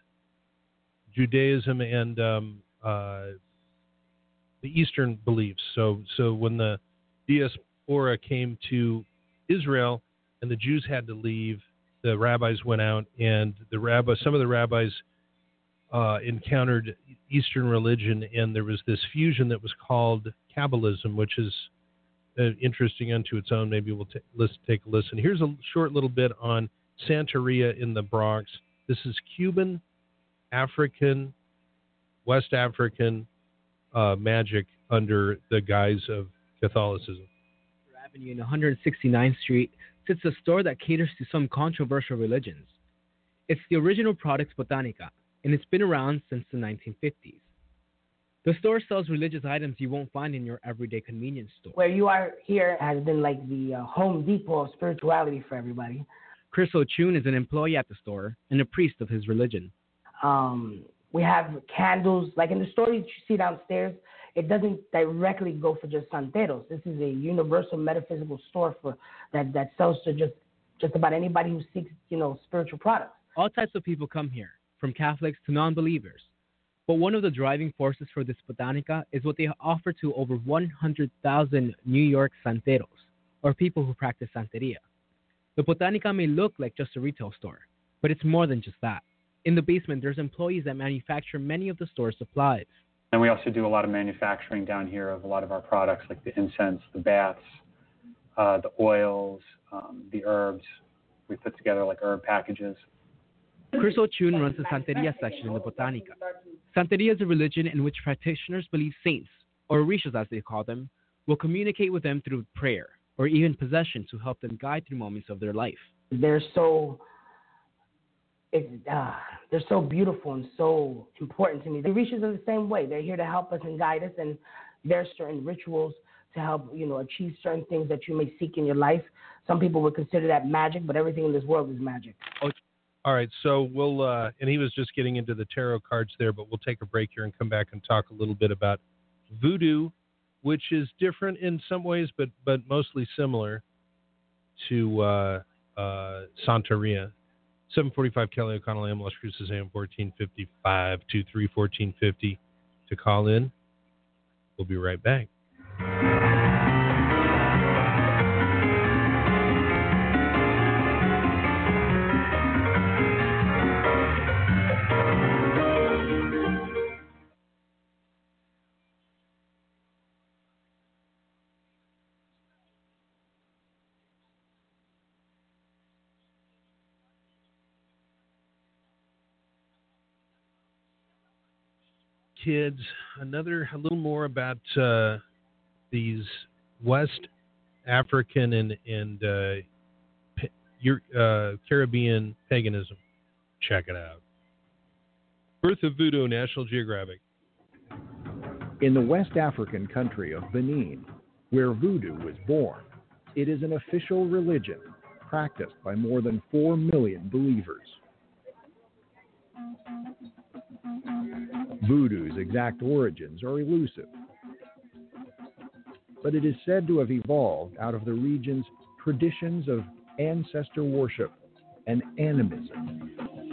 Speaker 2: the Eastern beliefs. So when the diaspora came to Israel and the Jews had to leave, the rabbis went out, and some of the rabbis encountered Eastern religion, and there was this fusion that was called Kabbalism, which is interesting unto its own. Maybe we'll take a listen. Here's a short little bit on Santeria in the Bronx. This is Cuban, African, West African magic under the guise of Catholicism.
Speaker 23: Avenue in 169th Street sits a store that caters to some controversial religions. It's the original Products Botanica, and it's been around since the 1950s. The store sells religious items you won't find in your everyday convenience store.
Speaker 24: Where you are here has been like the Home Depot of spirituality for everybody.
Speaker 23: Chris Ochun is an employee at the store and a priest of his religion.
Speaker 24: We have candles, like in the store you see downstairs. It doesn't directly go for just santeros. This is a universal metaphysical store that sells to just about anybody who seeks, spiritual products.
Speaker 23: All types of people come here, from Catholics to non-believers. But one of the driving forces for this Botanica is what they offer to over 100,000 New York santeros, or people who practice Santeria. The Botanica may look like just a retail store, but it's more than just that. In the basement, there's employees that manufacture many of the store's supplies.
Speaker 25: And we also do a lot of manufacturing down here of a lot of our products, like the incense, the baths, the oils, the herbs. We put together like herb packages.
Speaker 23: Chris Ochun runs the Santeria section in the Botanica. Santeria is a religion in which practitioners believe saints, or Orishas as they call them, will communicate with them through prayer or even possession to help them guide through moments of their life.
Speaker 24: They're so beautiful and so important to me. The Orishas are the same way. They're here to help us and guide us, and there are certain rituals to help, achieve certain things that you may seek in your life. Some people would consider that magic, but everything in this world is magic.
Speaker 2: All right, so we'll, and he was just getting into the tarot cards there, but we'll take a break here and come back and talk a little bit about voodoo, which is different in some ways, but mostly similar to Santeria. 745 Kelly O'Connell, AM Las Cruces, AM 1455, 23-1450 to call in. We'll be right back. kids, a little more about these West African and Caribbean paganism. Check it out. Birth of Voodoo, National Geographic.
Speaker 3: In the West African country of Benin, where voodoo was born, it is an official religion practiced by more than 4 million believers. Voodoo's exact origins are elusive, but it is said to have evolved out of the region's traditions of ancestor worship and animism.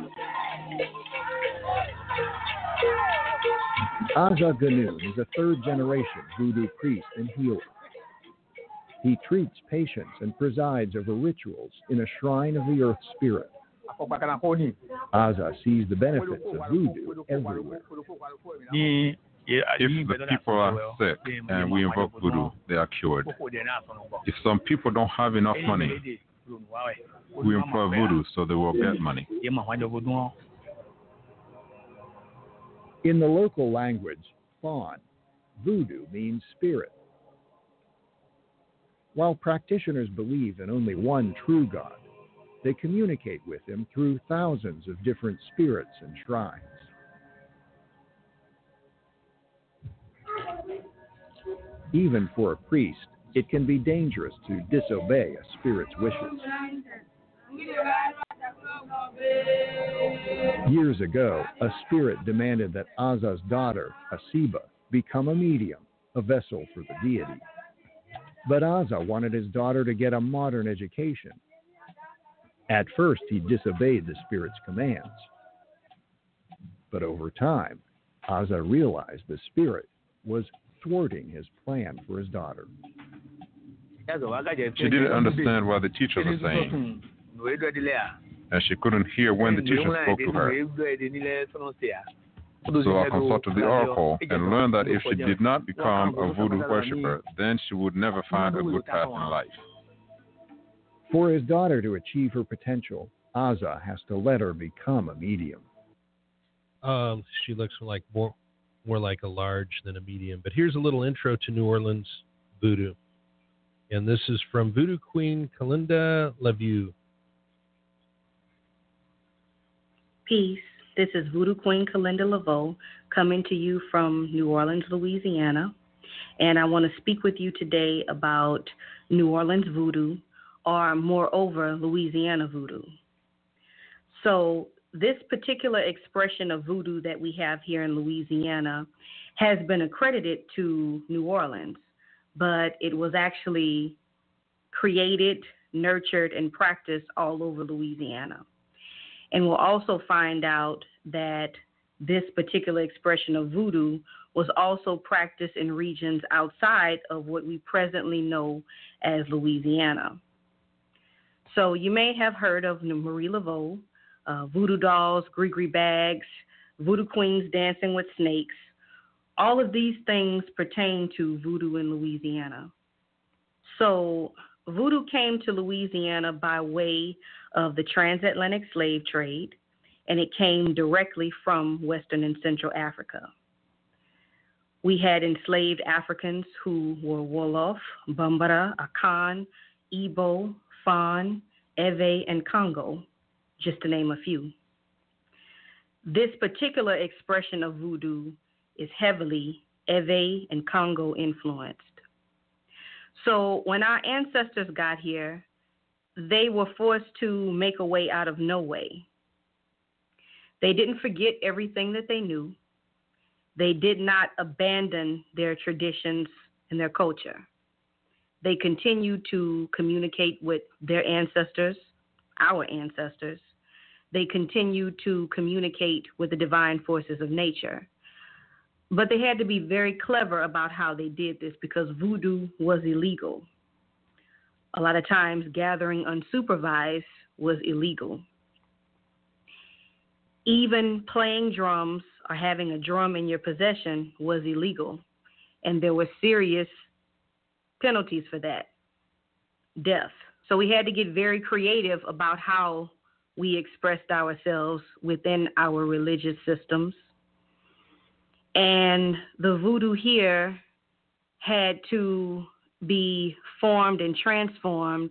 Speaker 3: Aza Ganoon is a third-generation voodoo priest and healer. He treats patients and presides over rituals in a shrine of the earth spirit. Aza sees the benefits of voodoo everywhere.
Speaker 4: If the people are sick and we invoke voodoo, they are cured. If some people don't have enough money, we employ voodoo so they will get money.
Speaker 3: In the local language, Fon, voodoo means spirit. While practitioners believe in only one true God, they communicate with him through thousands of different spirits and shrines. Even for a priest, it can be dangerous to disobey a spirit's wishes. Years ago, a spirit demanded that Aza's daughter, Asiba, become a medium, a vessel for the deity. But Aza wanted his daughter to get a modern education. At first, he disobeyed the spirit's commands. But over time, Aza realized the spirit was thwarting his plan for his daughter.
Speaker 4: She didn't understand what the teachers were saying, and she couldn't hear when the teacher spoke to her. So I consulted the oracle and learned that if she did not become a voodoo worshiper, then she would never find a good path in life.
Speaker 3: For his daughter to achieve her potential, Aza has to let her become a medium.
Speaker 2: She looks like more like a large than a medium. But here's a little intro to New Orleans voodoo. And this is from Voodoo Queen Kalinda LaVue.
Speaker 5: Peace. This is Voodoo Queen Kalinda LaVue coming to you from New Orleans, Louisiana. And I want to speak with you today about New Orleans voodoo, or moreover, Louisiana voodoo. So this particular expression of voodoo that we have here in Louisiana has been accredited to New Orleans, but it was actually created, nurtured, and practiced all over Louisiana. And we'll also find out that this particular expression of voodoo was also practiced in regions outside of what we presently know as Louisiana. So you may have heard of Marie Laveau, voodoo dolls, gree-gree bags, voodoo queens dancing with snakes. All of these things pertain to voodoo in Louisiana. So voodoo came to Louisiana by way of the transatlantic slave trade, and it came directly from Western and Central Africa. We had enslaved Africans who were Wolof, Bambara, Akan, Igbo, Fon, Ewe, and Congo, just to name a few. This particular expression of voodoo is heavily Ewe and Congo influenced. So when our ancestors got here, they were forced to make a way out of no way. They didn't forget everything that they knew. They did not abandon their traditions and their culture. They continued to communicate with their ancestors, our ancestors. They continued to communicate with the divine forces of nature. But they had to be very clever about how they did this because voodoo was illegal. A lot of times gathering unsupervised was illegal. Even playing drums or having a drum in your possession was illegal. And there were serious penalties for that, death. So we had to get very creative about how we expressed ourselves within our religious systems. And the voodoo here had to be formed and transformed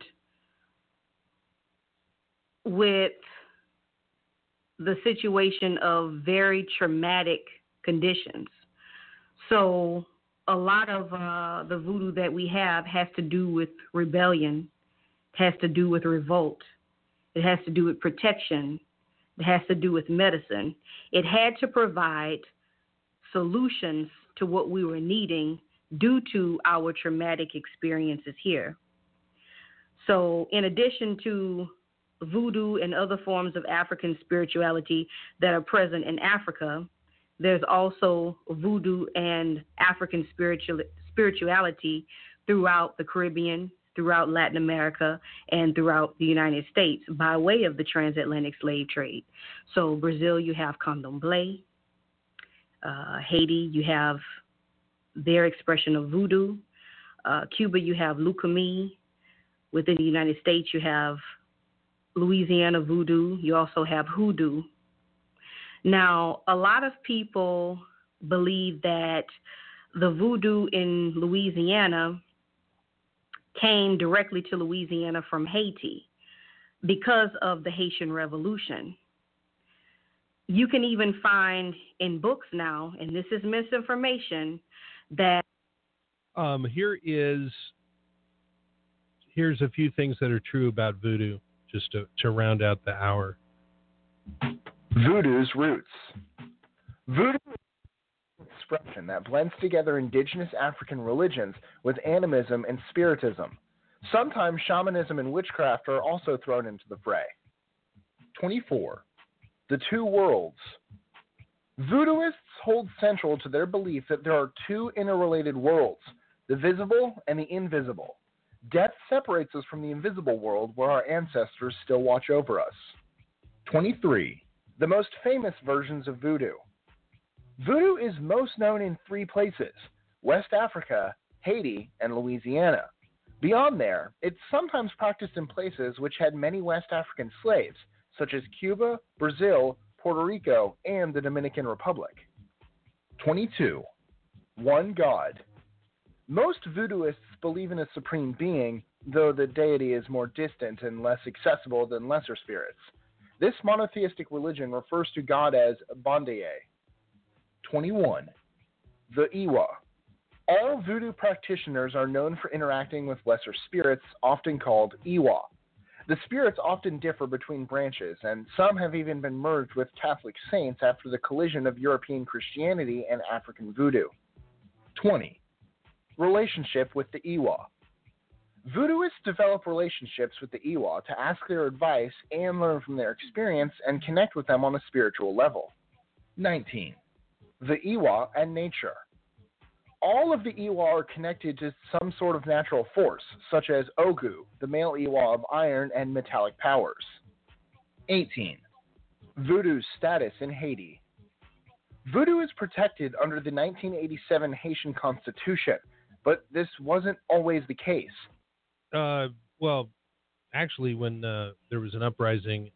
Speaker 5: with the situation of very traumatic conditions. So a lot of the voodoo that we have has to do with rebellion, has to do with revolt, it has to do with protection, it has to do with medicine. It had to provide solutions to what we were needing due to our traumatic experiences here. So in addition to voodoo and other forms of African spirituality that are present in Africa, there's also voodoo and African spirituality throughout the Caribbean, throughout Latin America, and throughout the United States by way of the transatlantic slave trade. So Brazil, you have candomblé. Haiti, you have their expression of voodoo. Cuba, you have Lucumí. Within the United States, you have Louisiana voodoo. You also have hoodoo. Now, a lot of people believe that the voodoo in Louisiana came directly to Louisiana from Haiti because of the Haitian Revolution. You can even find in books now, and this is misinformation, that
Speaker 2: here's a few things that are true about voodoo, just to round out the hour.
Speaker 6: Voodoo's roots. Voodoo is an expression that blends together indigenous African religions with animism and spiritism. Sometimes shamanism and witchcraft are also thrown into the fray. 24. The two worlds. Voodooists hold central to their belief that there are two interrelated worlds, the visible and the invisible. Death separates us from the invisible world where our ancestors still watch over us. 23. The most famous versions of voodoo. Voodoo is most known in three places: West Africa, Haiti, and Louisiana. Beyond there, it's sometimes practiced in places which had many West African slaves, such as Cuba, Brazil, Puerto Rico, and the Dominican Republic. 22. One God. Most voodooists believe in a supreme being, though the deity is more distant and less accessible than lesser spirits. This monotheistic religion refers to God as Bondaye. 21. The Iwa. All voodoo practitioners are known for interacting with lesser spirits, often called Iwa. The spirits often differ between branches, and some have even been merged with Catholic saints after the collision of European Christianity and African voodoo. 20. Relationship with the Iwa. Voodooists develop relationships with the Iwa to ask their advice and learn from their experience and connect with them on a spiritual level. 19. The Iwa and nature. All of the Iwa are connected to some sort of natural force, such as Ogu, the male Iwa of iron and metallic powers. 18. Voodoo's status in Haiti. Voodoo is protected under the 1987 Haitian Constitution, but this wasn't always the case.
Speaker 2: Well, actually, when there was an uprising,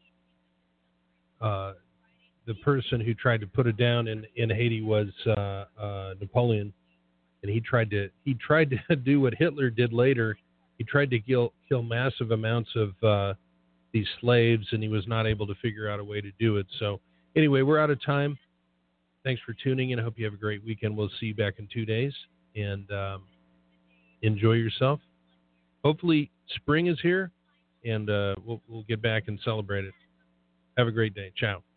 Speaker 2: the person who tried to put it down in Haiti was Napoleon. And he tried to do what Hitler did later. He tried to kill massive amounts of these slaves, and he was not able to figure out a way to do it. So anyway, we're out of time. Thanks for tuning in. I hope you have a great weekend. We'll see you back in 2 days, and enjoy yourself. Hopefully spring is here, and we'll get back and celebrate it. Have a great day. Ciao.